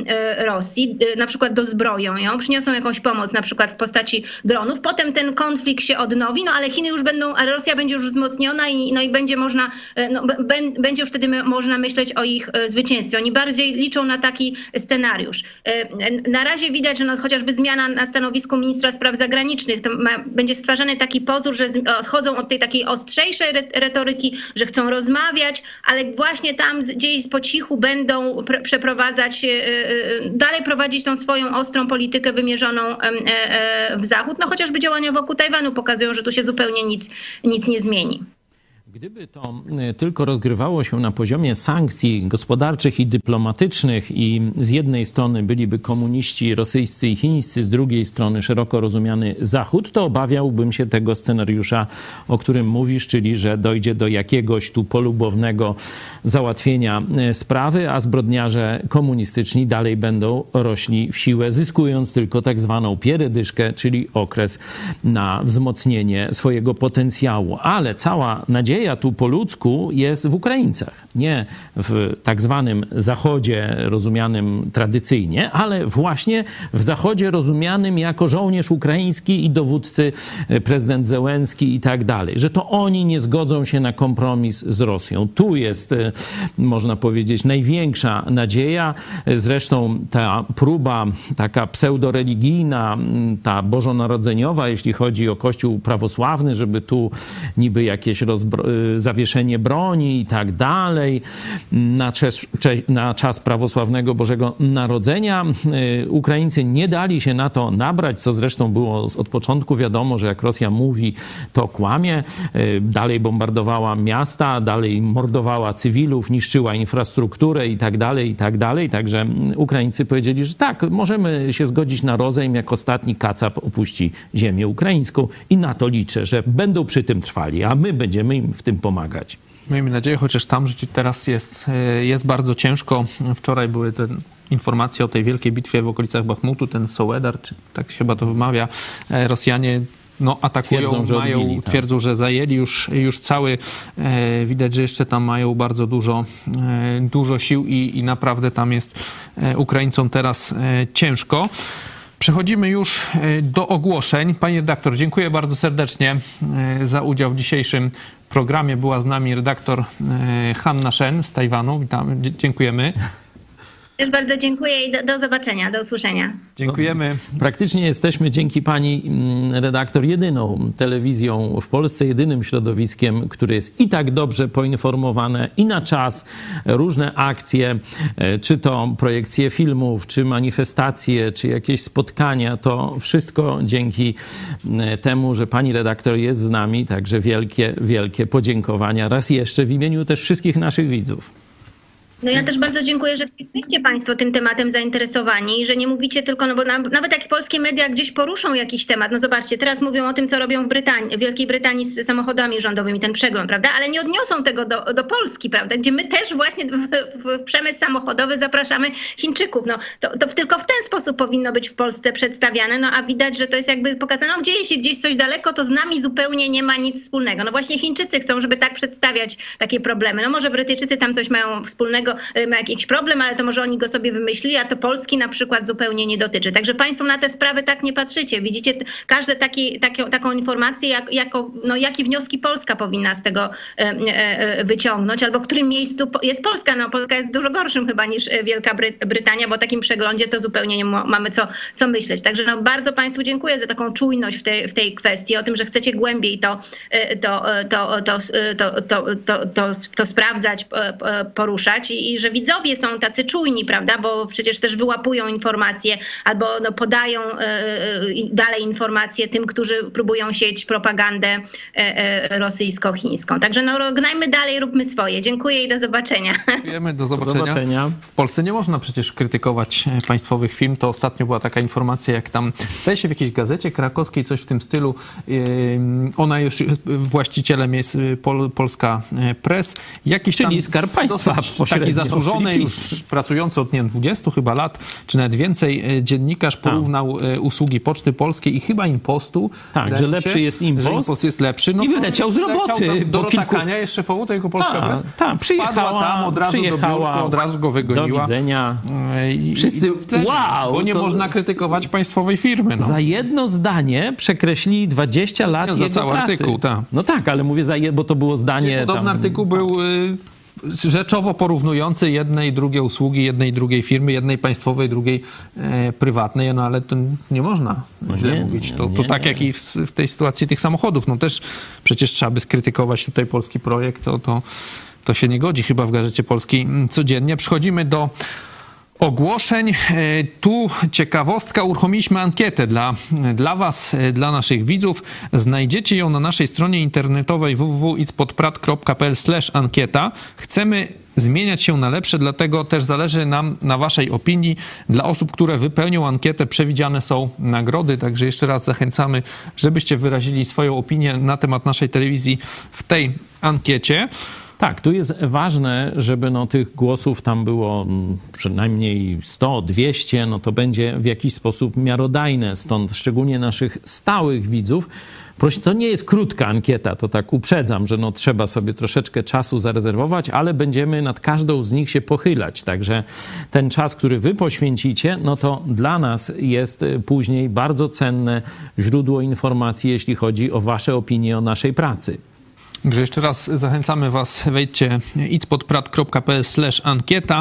D: Rosji, na przykład dozbroją ją, przyniosą jakąś pomoc, na przykład w postaci dronów. Potem ten konflikt się odnowi, no ale Chiny już będą, a Rosja będzie już wzmocniona i, no i będzie można, no, będzie już wtedy można myśleć o ich zwycięstwie. Oni bardziej liczą na taki scenariusz. Na razie widać, że no, chociażby zmiana na stanowisku ministra spraw zagranicznych, to ma, będzie stwarzany taki pozór, że odchodzą od tej takiej ostrzejszej retoryki, że chcą rozmawiać, ale właśnie tam gdzieś po cichu będą pr- przeprowadzać, dalej prowadzić tą swoją ostrą politykę wymierzoną w Zachód. No chociażby działania wokół Tajwanu pokazują, że tu się zupełnie nic, nic nie zmieni.
C: Gdyby to tylko rozgrywało się na poziomie sankcji gospodarczych i dyplomatycznych i z jednej strony byliby komuniści rosyjscy i chińscy, z drugiej strony szeroko rozumiany Zachód, to obawiałbym się tego scenariusza, o którym mówisz, czyli że dojdzie do jakiegoś tu polubownego załatwienia sprawy, a zbrodniarze komunistyczni dalej będą rośli w siłę, zyskując tylko tak zwaną pierdyszkę, czyli okres na wzmocnienie swojego potencjału. Ale cała nadzieja tu po ludzku jest w Ukraińcach. Nie w tak zwanym Zachodzie rozumianym tradycyjnie, ale właśnie w Zachodzie rozumianym jako żołnierz ukraiński i dowódcy prezydent Zełenski i tak dalej. Że to oni nie zgodzą się na kompromis z Rosją. Tu jest, można powiedzieć, największa nadzieja. Zresztą ta próba taka pseudoreligijna, ta bożonarodzeniowa, jeśli chodzi o Kościół prawosławny, żeby tu niby jakieś rozbro- zawieszenie broni i tak dalej na czas, na czas prawosławnego Bożego Narodzenia. Ukraińcy nie dali się na to nabrać, co zresztą było od początku wiadomo, że jak Rosja mówi, to kłamie. Dalej bombardowała miasta, dalej mordowała cywilów, niszczyła infrastrukturę i tak dalej, i tak dalej. Także Ukraińcy powiedzieli, że tak, możemy się zgodzić na rozejm, jak ostatni kacap opuści ziemię ukraińską i na to liczę, że będą przy tym trwali, a my będziemy im w tym pomagać.
A: Miejmy nadzieję, chociaż tam życie teraz jest, jest bardzo ciężko. Wczoraj były te informacje o tej wielkiej bitwie w okolicach Bachmutu, ten Soledar, czy tak się chyba to wymawia. Rosjanie no, atakują, twierdzą, że mają, odbili, tak. twierdzą, że zajęli już, już cały. E, widać, że jeszcze tam mają bardzo dużo, e, dużo sił i, i naprawdę tam jest e, Ukraińcom teraz e, ciężko. Przechodzimy już do ogłoszeń. Pani redaktor, dziękuję bardzo serdecznie za udział w dzisiejszym programie. Była z nami redaktor Hanna Shen z Tajwanu. Witam, dziękujemy.
D: Też bardzo dziękuję i do, do zobaczenia, do usłyszenia.
A: Dziękujemy.
C: No, praktycznie jesteśmy dzięki pani redaktor jedyną telewizją w Polsce, jedynym środowiskiem, które jest i tak dobrze poinformowane i na czas. Różne akcje, czy to projekcje filmów, czy manifestacje, czy jakieś spotkania, to wszystko dzięki temu, że pani redaktor jest z nami. Także wielkie, wielkie podziękowania raz jeszcze w imieniu też wszystkich naszych widzów.
D: No ja też bardzo dziękuję, że jesteście Państwo tym tematem zainteresowani i że nie mówicie tylko, no bo na, nawet jak polskie media gdzieś poruszą jakiś temat, no zobaczcie, teraz mówią o tym, co robią w Brytanii, w Wielkiej Brytanii z samochodami rządowymi, ten przegląd, prawda? Ale nie odniosą tego do, do Polski, prawda? Gdzie my też właśnie w, w przemysł samochodowy zapraszamy Chińczyków. No to, to tylko w ten sposób powinno być w Polsce przedstawiane, no a widać, że to jest jakby pokazane, no dzieje się gdzieś coś daleko, to z nami zupełnie nie ma nic wspólnego. No właśnie Chińczycy chcą, żeby tak przedstawiać takie problemy. No może Brytyjczycy tam coś mają wspólnego, innego ma jakiś problem, ale to może oni go sobie wymyślili, a to Polski na przykład zupełnie nie dotyczy. Także państwo na te sprawy tak nie patrzycie. Widzicie każde taki, taki, taką informację, jak, jako, no, jakie wnioski Polska powinna z tego e, e, wyciągnąć, albo w którym miejscu jest Polska. No, Polska jest dużo gorszym chyba niż Wielka Bry- Brytania, bo o takim przeglądzie to zupełnie nie ma, mamy co, co myśleć. Także no, bardzo państwu dziękuję za taką czujność w tej, w tej kwestii, o tym, że chcecie głębiej to, to, to, to, to, to, to, to, to sprawdzać, poruszać i, i że widzowie są tacy czujni, prawda, bo przecież też wyłapują informacje albo no, podają dalej informacje tym, którzy próbują sieć propagandę rosyjsko-chińską. Także no, gnajmy dalej, róbmy swoje. Dziękuję i do zobaczenia.
A: Dziękujemy, do zobaczenia.
C: Do zobaczenia.
A: W Polsce nie można przecież krytykować państwowych firm. To ostatnio była taka informacja, jak tam, zdaje się w jakiejś gazecie krakowskiej, coś w tym stylu. Ona już właścicielem jest Pol, Polska Press. Jakiś
C: Czyli
A: tam
C: Skarb Państwa
A: taki zasłużony, już pracujący od nie wiem, dwudziestu chyba lat, czy nawet więcej, dziennikarz porównał A. usługi Poczty Polskiej i chyba Impostu.
C: Tak, że lepszy
A: się,
C: jest Impost.
A: Że Impost jest lepszy. No
C: i wyleciał z roboty.
A: Leciał do, do
C: kilku...
A: Kania jest szefową tego Polska Press.
C: Tak, przyjechała
A: tam od razu
C: przyjechała,
A: do biurka, od razu go wygoniła.
C: Do widzenia.
A: I,
C: Wszyscy,
A: i,
C: wow!
A: Bo nie
C: to...
A: można krytykować państwowej firmy. No.
C: Za jedno zdanie przekreślili dwadzieścia lat
A: no,
C: jego
A: za cały
C: pracy.
A: artykuł, tak.
C: No tak, ale mówię, za je, bo to było zdanie...
A: Podobny
C: tam...
A: artykuł był... Y rzeczowo porównujący jedne i drugie usługi, jednej i drugiej firmy, jednej państwowej, drugiej e, prywatnej, no ale to nie można
C: no
A: źle
C: nie,
A: mówić. To,
C: nie,
A: to tak
C: nie.
A: jak i w, w tej sytuacji tych samochodów. No też przecież trzeba by skrytykować tutaj polski projekt, to, to, to się nie godzi chyba w Gazecie Polskiej codziennie. Przechodzimy do ogłoszeń. Tu ciekawostka, uruchomiliśmy ankietę dla, dla was, dla naszych widzów. Znajdziecie ją na naszej stronie internetowej w w w kropka itspodprat kropka p l slash ankieta. Chcemy zmieniać się na lepsze, dlatego też zależy nam na waszej opinii. Dla osób, które wypełnią ankietę, przewidziane są nagrody, także jeszcze raz zachęcamy, żebyście wyrazili swoją opinię na temat naszej telewizji w tej ankiecie.
C: Tak, tu jest ważne, żeby no, tych głosów tam było przynajmniej sto, dwieście, no to będzie w jakiś sposób miarodajne, stąd szczególnie naszych stałych widzów. To nie jest krótka ankieta, to tak uprzedzam, że no trzeba sobie troszeczkę czasu zarezerwować, ale będziemy nad każdą z nich się pochylać. Także ten czas, który wy poświęcicie, no to dla nas jest później bardzo cenne źródło informacji, jeśli chodzi o wasze opinie o naszej pracy.
A: Także jeszcze raz zachęcamy was, wejdźcie itspodprat kropka p l slash ankieta.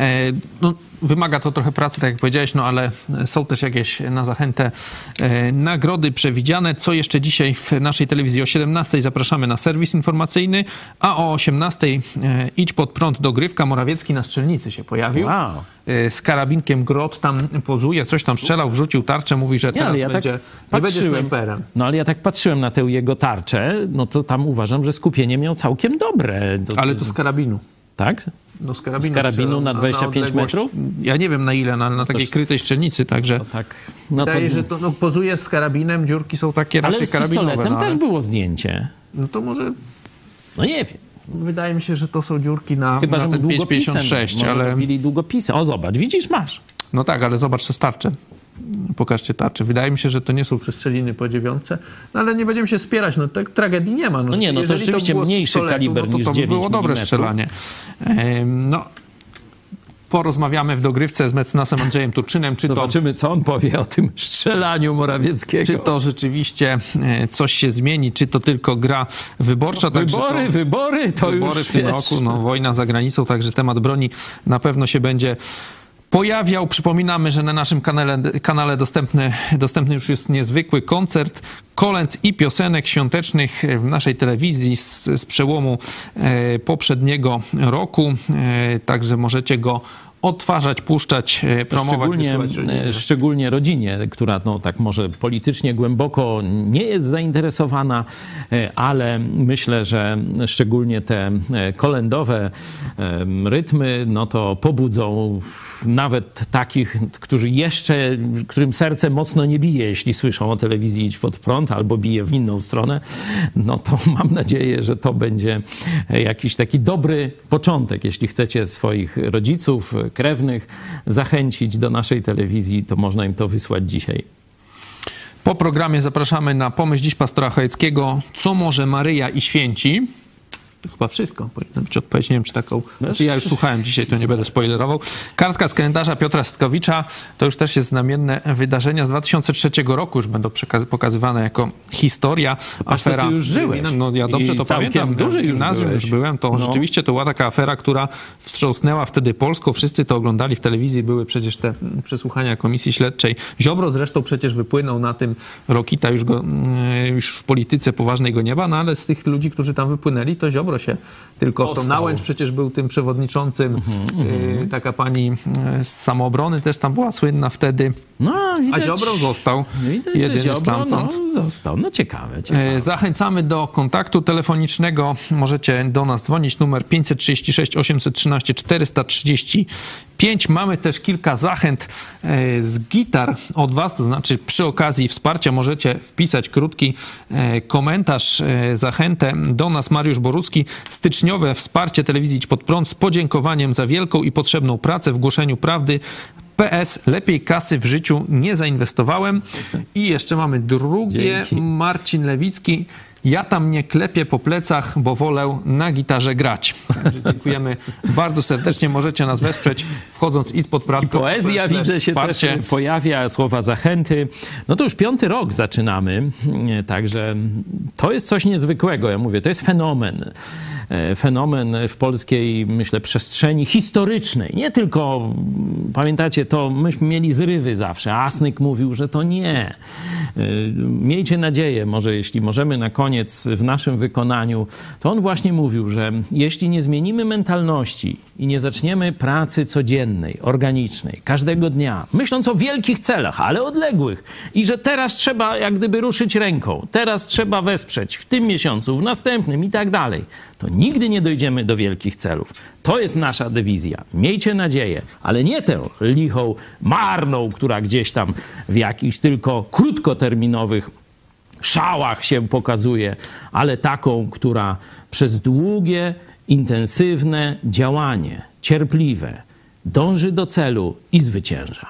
A: No, wymaga to trochę pracy, tak jak powiedziałeś, no ale są też jakieś na zachętę e, nagrody przewidziane. Co jeszcze dzisiaj w naszej telewizji? O siedemnastej zapraszamy na serwis informacyjny, a o osiemnastej e, idź pod prąd dogrywka. Morawiecki na strzelnicy się pojawił.
C: Wow.
A: E, z karabinkiem Grot tam pozuje, coś tam strzelał, wrzucił tarczę, mówi, że teraz
C: ja
A: będzie,
C: tak
A: nie będzie snajperem.
C: No ale ja tak patrzyłem na tę jego tarczę, no to tam uważam, że skupienie miał całkiem dobre. To,
A: ale to z karabinu.
C: Tak?
A: No z karabinu,
C: z karabinu na dwadzieścia pięć metrów?
A: Ja nie wiem na ile, na, na takiej
C: to...
A: krytej strzelnicy, także
C: no tak. No
A: wydaje,
C: to...
A: że to no, pozuje z karabinem, dziurki są takie raczej
C: ale z
A: karabinowe.
C: pistoletem
A: no, ale...
C: też było zdjęcie.
A: No to może...
C: No nie wiem.
A: Wydaje mi się, że to są dziurki na,
C: Chyba,
A: na ten pięć pięćdziesiąt sześć, ale...
C: robili długopisy. O, zobacz, widzisz, masz.
A: No tak, ale zobacz te tarcze. Pokażcie tarcze. Wydaje mi się, że to nie są przestrzeliny po dziewiątce, no ale nie będziemy się spierać, no tak tragedii nie ma. No,
C: no nie, no to rzeczywiście to mniejszy pistoletu, kaliber no to,
A: niż
C: to
A: dziewięć milimetrów. To by było dobre strzelanie. No, porozmawiamy w dogrywce z mecenasem Andrzejem Turczynem. Czy
C: Zobaczymy,
A: to,
C: co on powie o tym strzelaniu Morawieckiego.
A: Czy to rzeczywiście coś się zmieni, czy to tylko gra wyborcza.
C: No, wybory,
A: to,
C: wybory, to
A: wybory
C: już
A: w tym
C: wiesz.
A: roku, no, wojna za granicą, także temat broni na pewno się będzie pojawiał. Przypominamy, że na naszym kanale, kanale dostępny, dostępny już jest niezwykły koncert kolęd i piosenek świątecznych w naszej telewizji z, z przełomu e, poprzedniego roku. E, także możecie go odtwarzać, puszczać, promować,
C: szczególnie,
A: rodzinie.
C: szczególnie rodzinie, która no, tak może politycznie głęboko nie jest zainteresowana, ale myślę, że szczególnie te kolędowe rytmy, no to pobudzą nawet takich, którzy jeszcze, którym serce mocno nie bije, jeśli słyszą o telewizji Idź Pod Prąd albo bije w inną stronę, no to mam nadzieję, że to będzie jakiś taki dobry początek. Jeśli chcecie swoich rodziców, krewnych zachęcić do naszej telewizji, to można im to wysłać dzisiaj.
A: Po programie zapraszamy na Pomyśl Dziś pastora Chojeckiego. Co może Maryja i święci? Chyba wszystko. Powinna być odpowiedź. Nie wiem, czy taką... Znaczy, ja już słuchałem dzisiaj, to nie będę spoilerował. Kartka z kalendarza Piotra Stkowicza. To już też jest znamienne wydarzenia z dwa tysiące trzeciego roku. Już będą przekaz- pokazywane jako historia. Afera.
C: Ty już żyłeś.
A: No ja dobrze
C: I
A: to
C: całkiem
A: pamiętam.
C: duży
A: W gimnazjum
C: już
A: już
C: byłeś.
A: byłem. To
C: No.
A: rzeczywiście to była taka afera, która wstrząsnęła wtedy Polską. Wszyscy to oglądali w telewizji. Były przecież te przesłuchania Komisji Śledczej. Ziobro zresztą przecież wypłynął na tym. Rokita już, go, już w polityce poważnej go nie ma. No ale z tych ludzi, którzy tam wypłynęli, to Ziobro się tylko w to
C: Ostał.
A: Nałęcz przecież był tym przewodniczącym. Mm-hmm. Taka pani z Samoobrony też tam była słynna wtedy.
C: No, widać,
A: A Ziobro został
C: widać,
A: jedyny
C: że Ziobro,
A: stamtąd.
C: No, został. No ciekawe, ciekawe.
A: Zachęcamy do kontaktu telefonicznego. Możecie do nas dzwonić. Numer pięćset trzydzieści sześć osiemset trzynaście czterysta trzydzieści pięć. Mamy też kilka zachęt z gitar od was. To znaczy przy okazji wsparcia możecie wpisać krótki komentarz, zachętę do nas. Mariusz Borucki. Styczniowe wsparcie telewizji Idź Pod Prąd z podziękowaniem za wielką i potrzebną pracę w głoszeniu prawdy. P S. Lepiej kasy w życiu nie zainwestowałem. I jeszcze mamy drugie.
C: Dzięki.
A: Marcin Lewicki. Ja tam nie klepię po plecach, bo wolę na gitarze grać. Także dziękujemy bardzo serdecznie. Możecie nas wesprzeć wchodząc idź pod prąd.
C: Poezja widzę się
A: wsparcie.
C: też pojawia, słowa zachęty. No to już piąty rok zaczynamy, także to jest coś niezwykłego. Ja mówię, to jest fenomen. Fenomen w polskiej, myślę, przestrzeni historycznej. Nie tylko, pamiętacie, to myśmy mieli zrywy zawsze. Asnyk mówił, że to nie. Miejcie nadzieję, może jeśli możemy na koniec w naszym wykonaniu, to on właśnie mówił, że jeśli nie zmienimy mentalności i nie zaczniemy pracy codziennej, organicznej, każdego dnia, myśląc o wielkich celach, ale odległych i że teraz trzeba jak gdyby ruszyć ręką, teraz trzeba wesprzeć w tym miesiącu, w następnym i tak dalej, to nigdy nie dojdziemy do wielkich celów. To jest nasza dywizja. Miejcie nadzieję, ale nie tę lichą, marną, która gdzieś tam w jakichś tylko krótkoterminowych szałach się pokazuje, ale taką, która przez długie, intensywne działanie, cierpliwe, dąży do celu i zwycięża.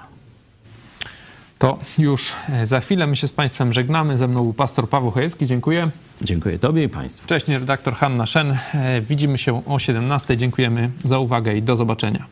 A: To już za chwilę my się z Państwem żegnamy. Ze mną był pastor Paweł Chojecki. Dziękuję.
C: Dziękuję Tobie i Państwu.
A: Wcześniej redaktor Hanna Szen. Widzimy się o siedemnastej. Dziękujemy za uwagę i do zobaczenia.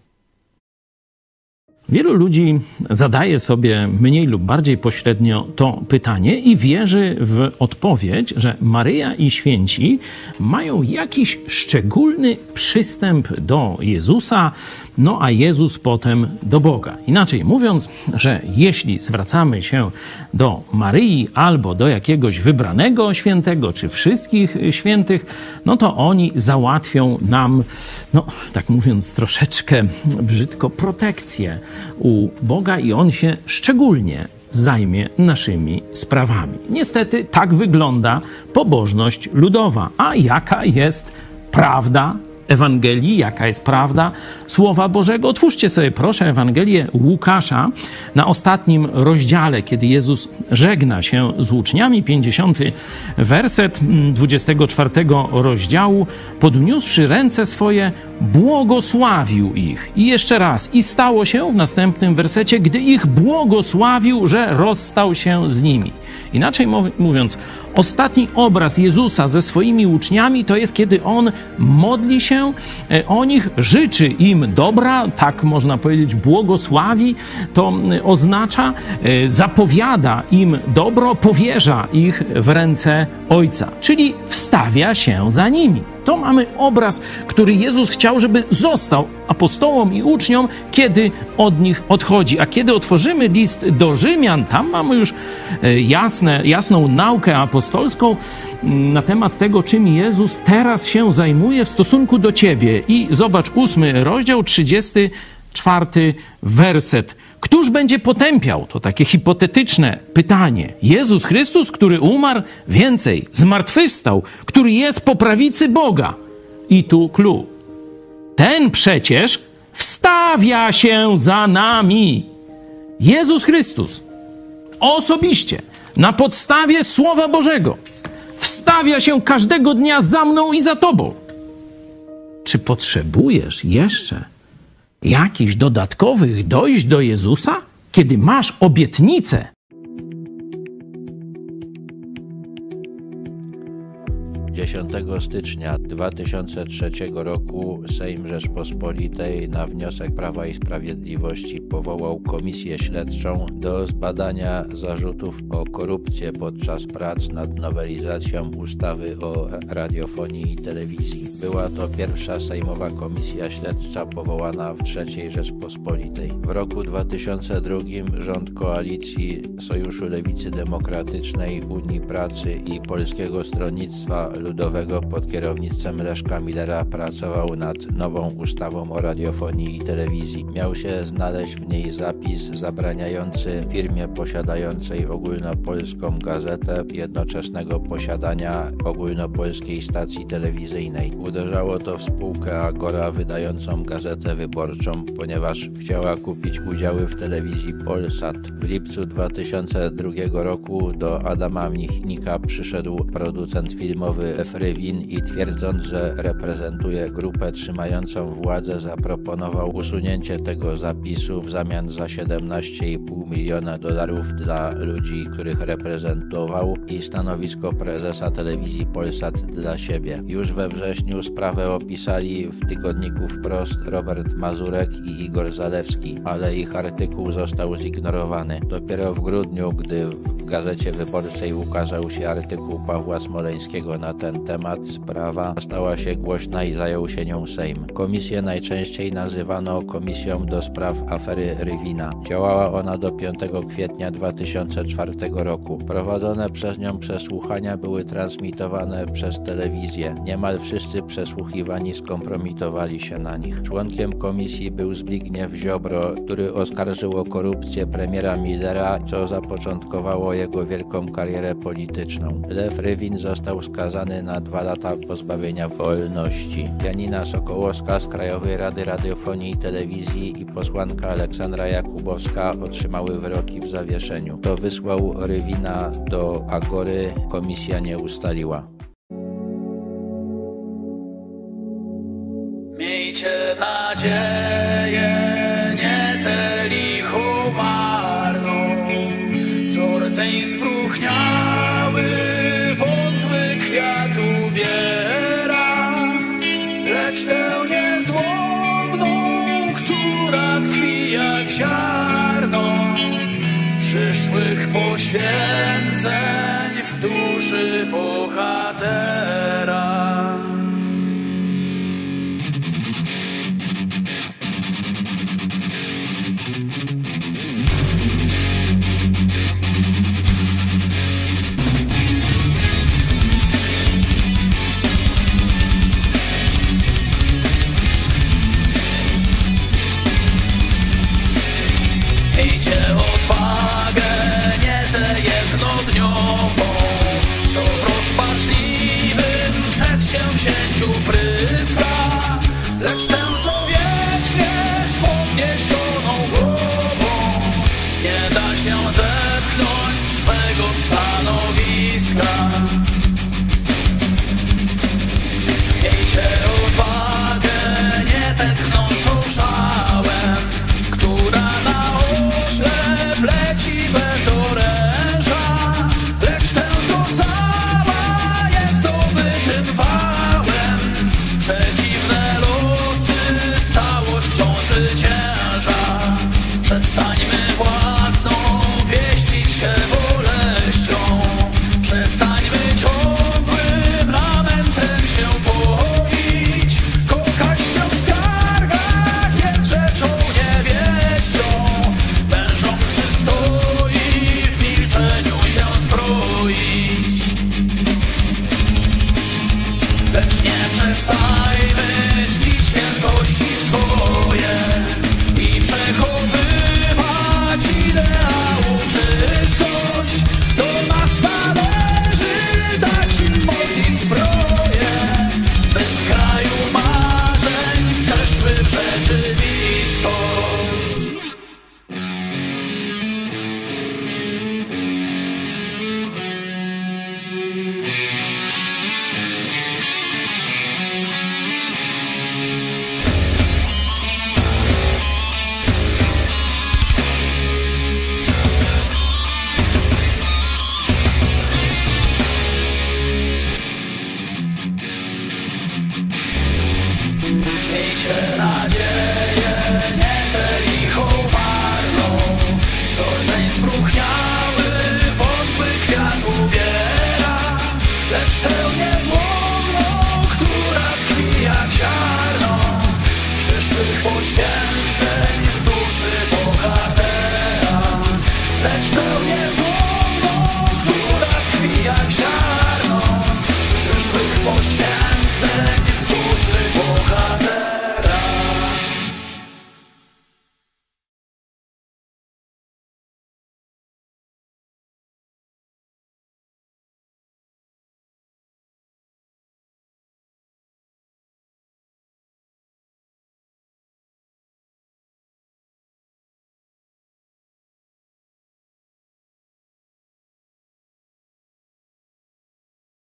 C: Wielu ludzi zadaje sobie mniej lub bardziej pośrednio to pytanie i wierzy w odpowiedź, że Maryja i święci mają jakiś szczególny przystęp do Jezusa, no a Jezus potem do Boga. Inaczej mówiąc, że jeśli zwracamy się do Maryi albo do jakiegoś wybranego świętego, czy wszystkich świętych, no to oni załatwią nam, no tak mówiąc troszeczkę brzydko, protekcję u Boga i On się szczególnie zajmie naszymi sprawami. Niestety tak wygląda pobożność ludowa. A jaka jest prawda Ewangelii, jaka jest prawda Słowa Bożego? Otwórzcie sobie proszę Ewangelię Łukasza na ostatnim rozdziale, kiedy Jezus żegna się z uczniami, pięćdziesiąty werset dwudziestego czwartego rozdziału. Podniósłszy ręce swoje, błogosławił ich. I jeszcze raz. I stało się w następnym wersecie, gdy ich błogosławił, że rozstał się z nimi. Inaczej mówiąc, ostatni obraz Jezusa ze swoimi uczniami to jest, kiedy On modli się o nich, życzy im dobra, tak można powiedzieć, błogosławi, to oznacza, zapowiada im dobro, powierza ich w ręce Ojca, czyli wstawia się za nimi. To mamy obraz, który Jezus chciał, żeby został apostołom i uczniom, kiedy od nich odchodzi. A kiedy otworzymy list do Rzymian, tam mamy już jasne, jasną naukę apostolską na temat tego, czym Jezus teraz się zajmuje w stosunku do ciebie. I zobacz, ósmy rozdział, trzydziesty czwarty werset. Któż będzie potępiał? To takie hipotetyczne pytanie. Jezus Chrystus, który umarł, więcej, zmartwychwstał, który jest po prawicy Boga. I tu clue. Ten przecież wstawia się za nami. Jezus Chrystus osobiście, na podstawie Słowa Bożego, wstawia się każdego dnia za mną i za tobą. Czy potrzebujesz jeszcze jakichś dodatkowych dojść do Jezusa, kiedy masz obietnicę?
F: dziesiątego stycznia dwa tysiące trzeciego roku Sejm Rzeczpospolitej na wniosek Prawa i Sprawiedliwości powołał komisję śledczą do zbadania zarzutów o korupcję podczas prac nad nowelizacją ustawy o radiofonii i telewizji. Była to pierwsza sejmowa komisja śledcza powołana w trzeciej Rzeczpospolitej. W roku dwa tysiące drugim rząd koalicji Sojuszu Lewicy Demokratycznej, Unii Pracy i Polskiego Stronnictwa Ludowego pod kierownictwem Leszka Millera pracował nad nową ustawą o radiofonii i telewizji. Miał się znaleźć w niej zapis zabraniający firmie posiadającej ogólnopolską gazetę jednoczesnego posiadania ogólnopolskiej stacji telewizyjnej. Uderzało to w spółkę Agora wydającą gazetę wyborczą, ponieważ chciała kupić udziały w telewizji Polsat. W lipcu dwa tysiące drugiego roku do Adama Michnika przyszedł producent filmowy Frywin i twierdząc, że reprezentuje grupę trzymającą władzę, zaproponował usunięcie tego zapisu w zamian za siedemnaście i pół miliona dolarów dla ludzi, których reprezentował i stanowisko prezesa telewizji Polsat dla siebie. Już we wrześniu sprawę opisali w tygodniku Wprost Robert Mazurek i Igor Zalewski, ale ich artykuł został zignorowany. Dopiero w grudniu, gdy w Gazecie Wyborczej ukazał się artykuł Pawła Smoleńskiego na ten temat, sprawa stała się głośna i zajął się nią Sejm. Komisję najczęściej nazywano Komisją do spraw afery Rywina. Działała ona do piątego kwietnia dwa tysiące czwartego roku. Prowadzone przez nią przesłuchania były transmitowane przez telewizję. Niemal wszyscy przesłuchiwani skompromitowali się na nich. Członkiem komisji był Zbigniew Ziobro, który oskarżył o korupcję premiera Millera, co zapoczątkowało jego wielką karierę polityczną. Lew Rywin został skazany na dwa lata pozbawienia wolności. Janina Sokołowska z Krajowej Rady Radiofonii i Telewizji i posłanka Aleksandra Jakubowska otrzymały wyroki w zawieszeniu. Kto wysłał Rywina do Agory, komisja nie ustaliła.
G: Miejcie nadzieję, nie tę lichą marną, co rdzeń spróchniały, wątły kwiat ubiera, lecz tę niezłomną, która tkwi jak ziarno przyszłych poświęceń w duszy bohatera.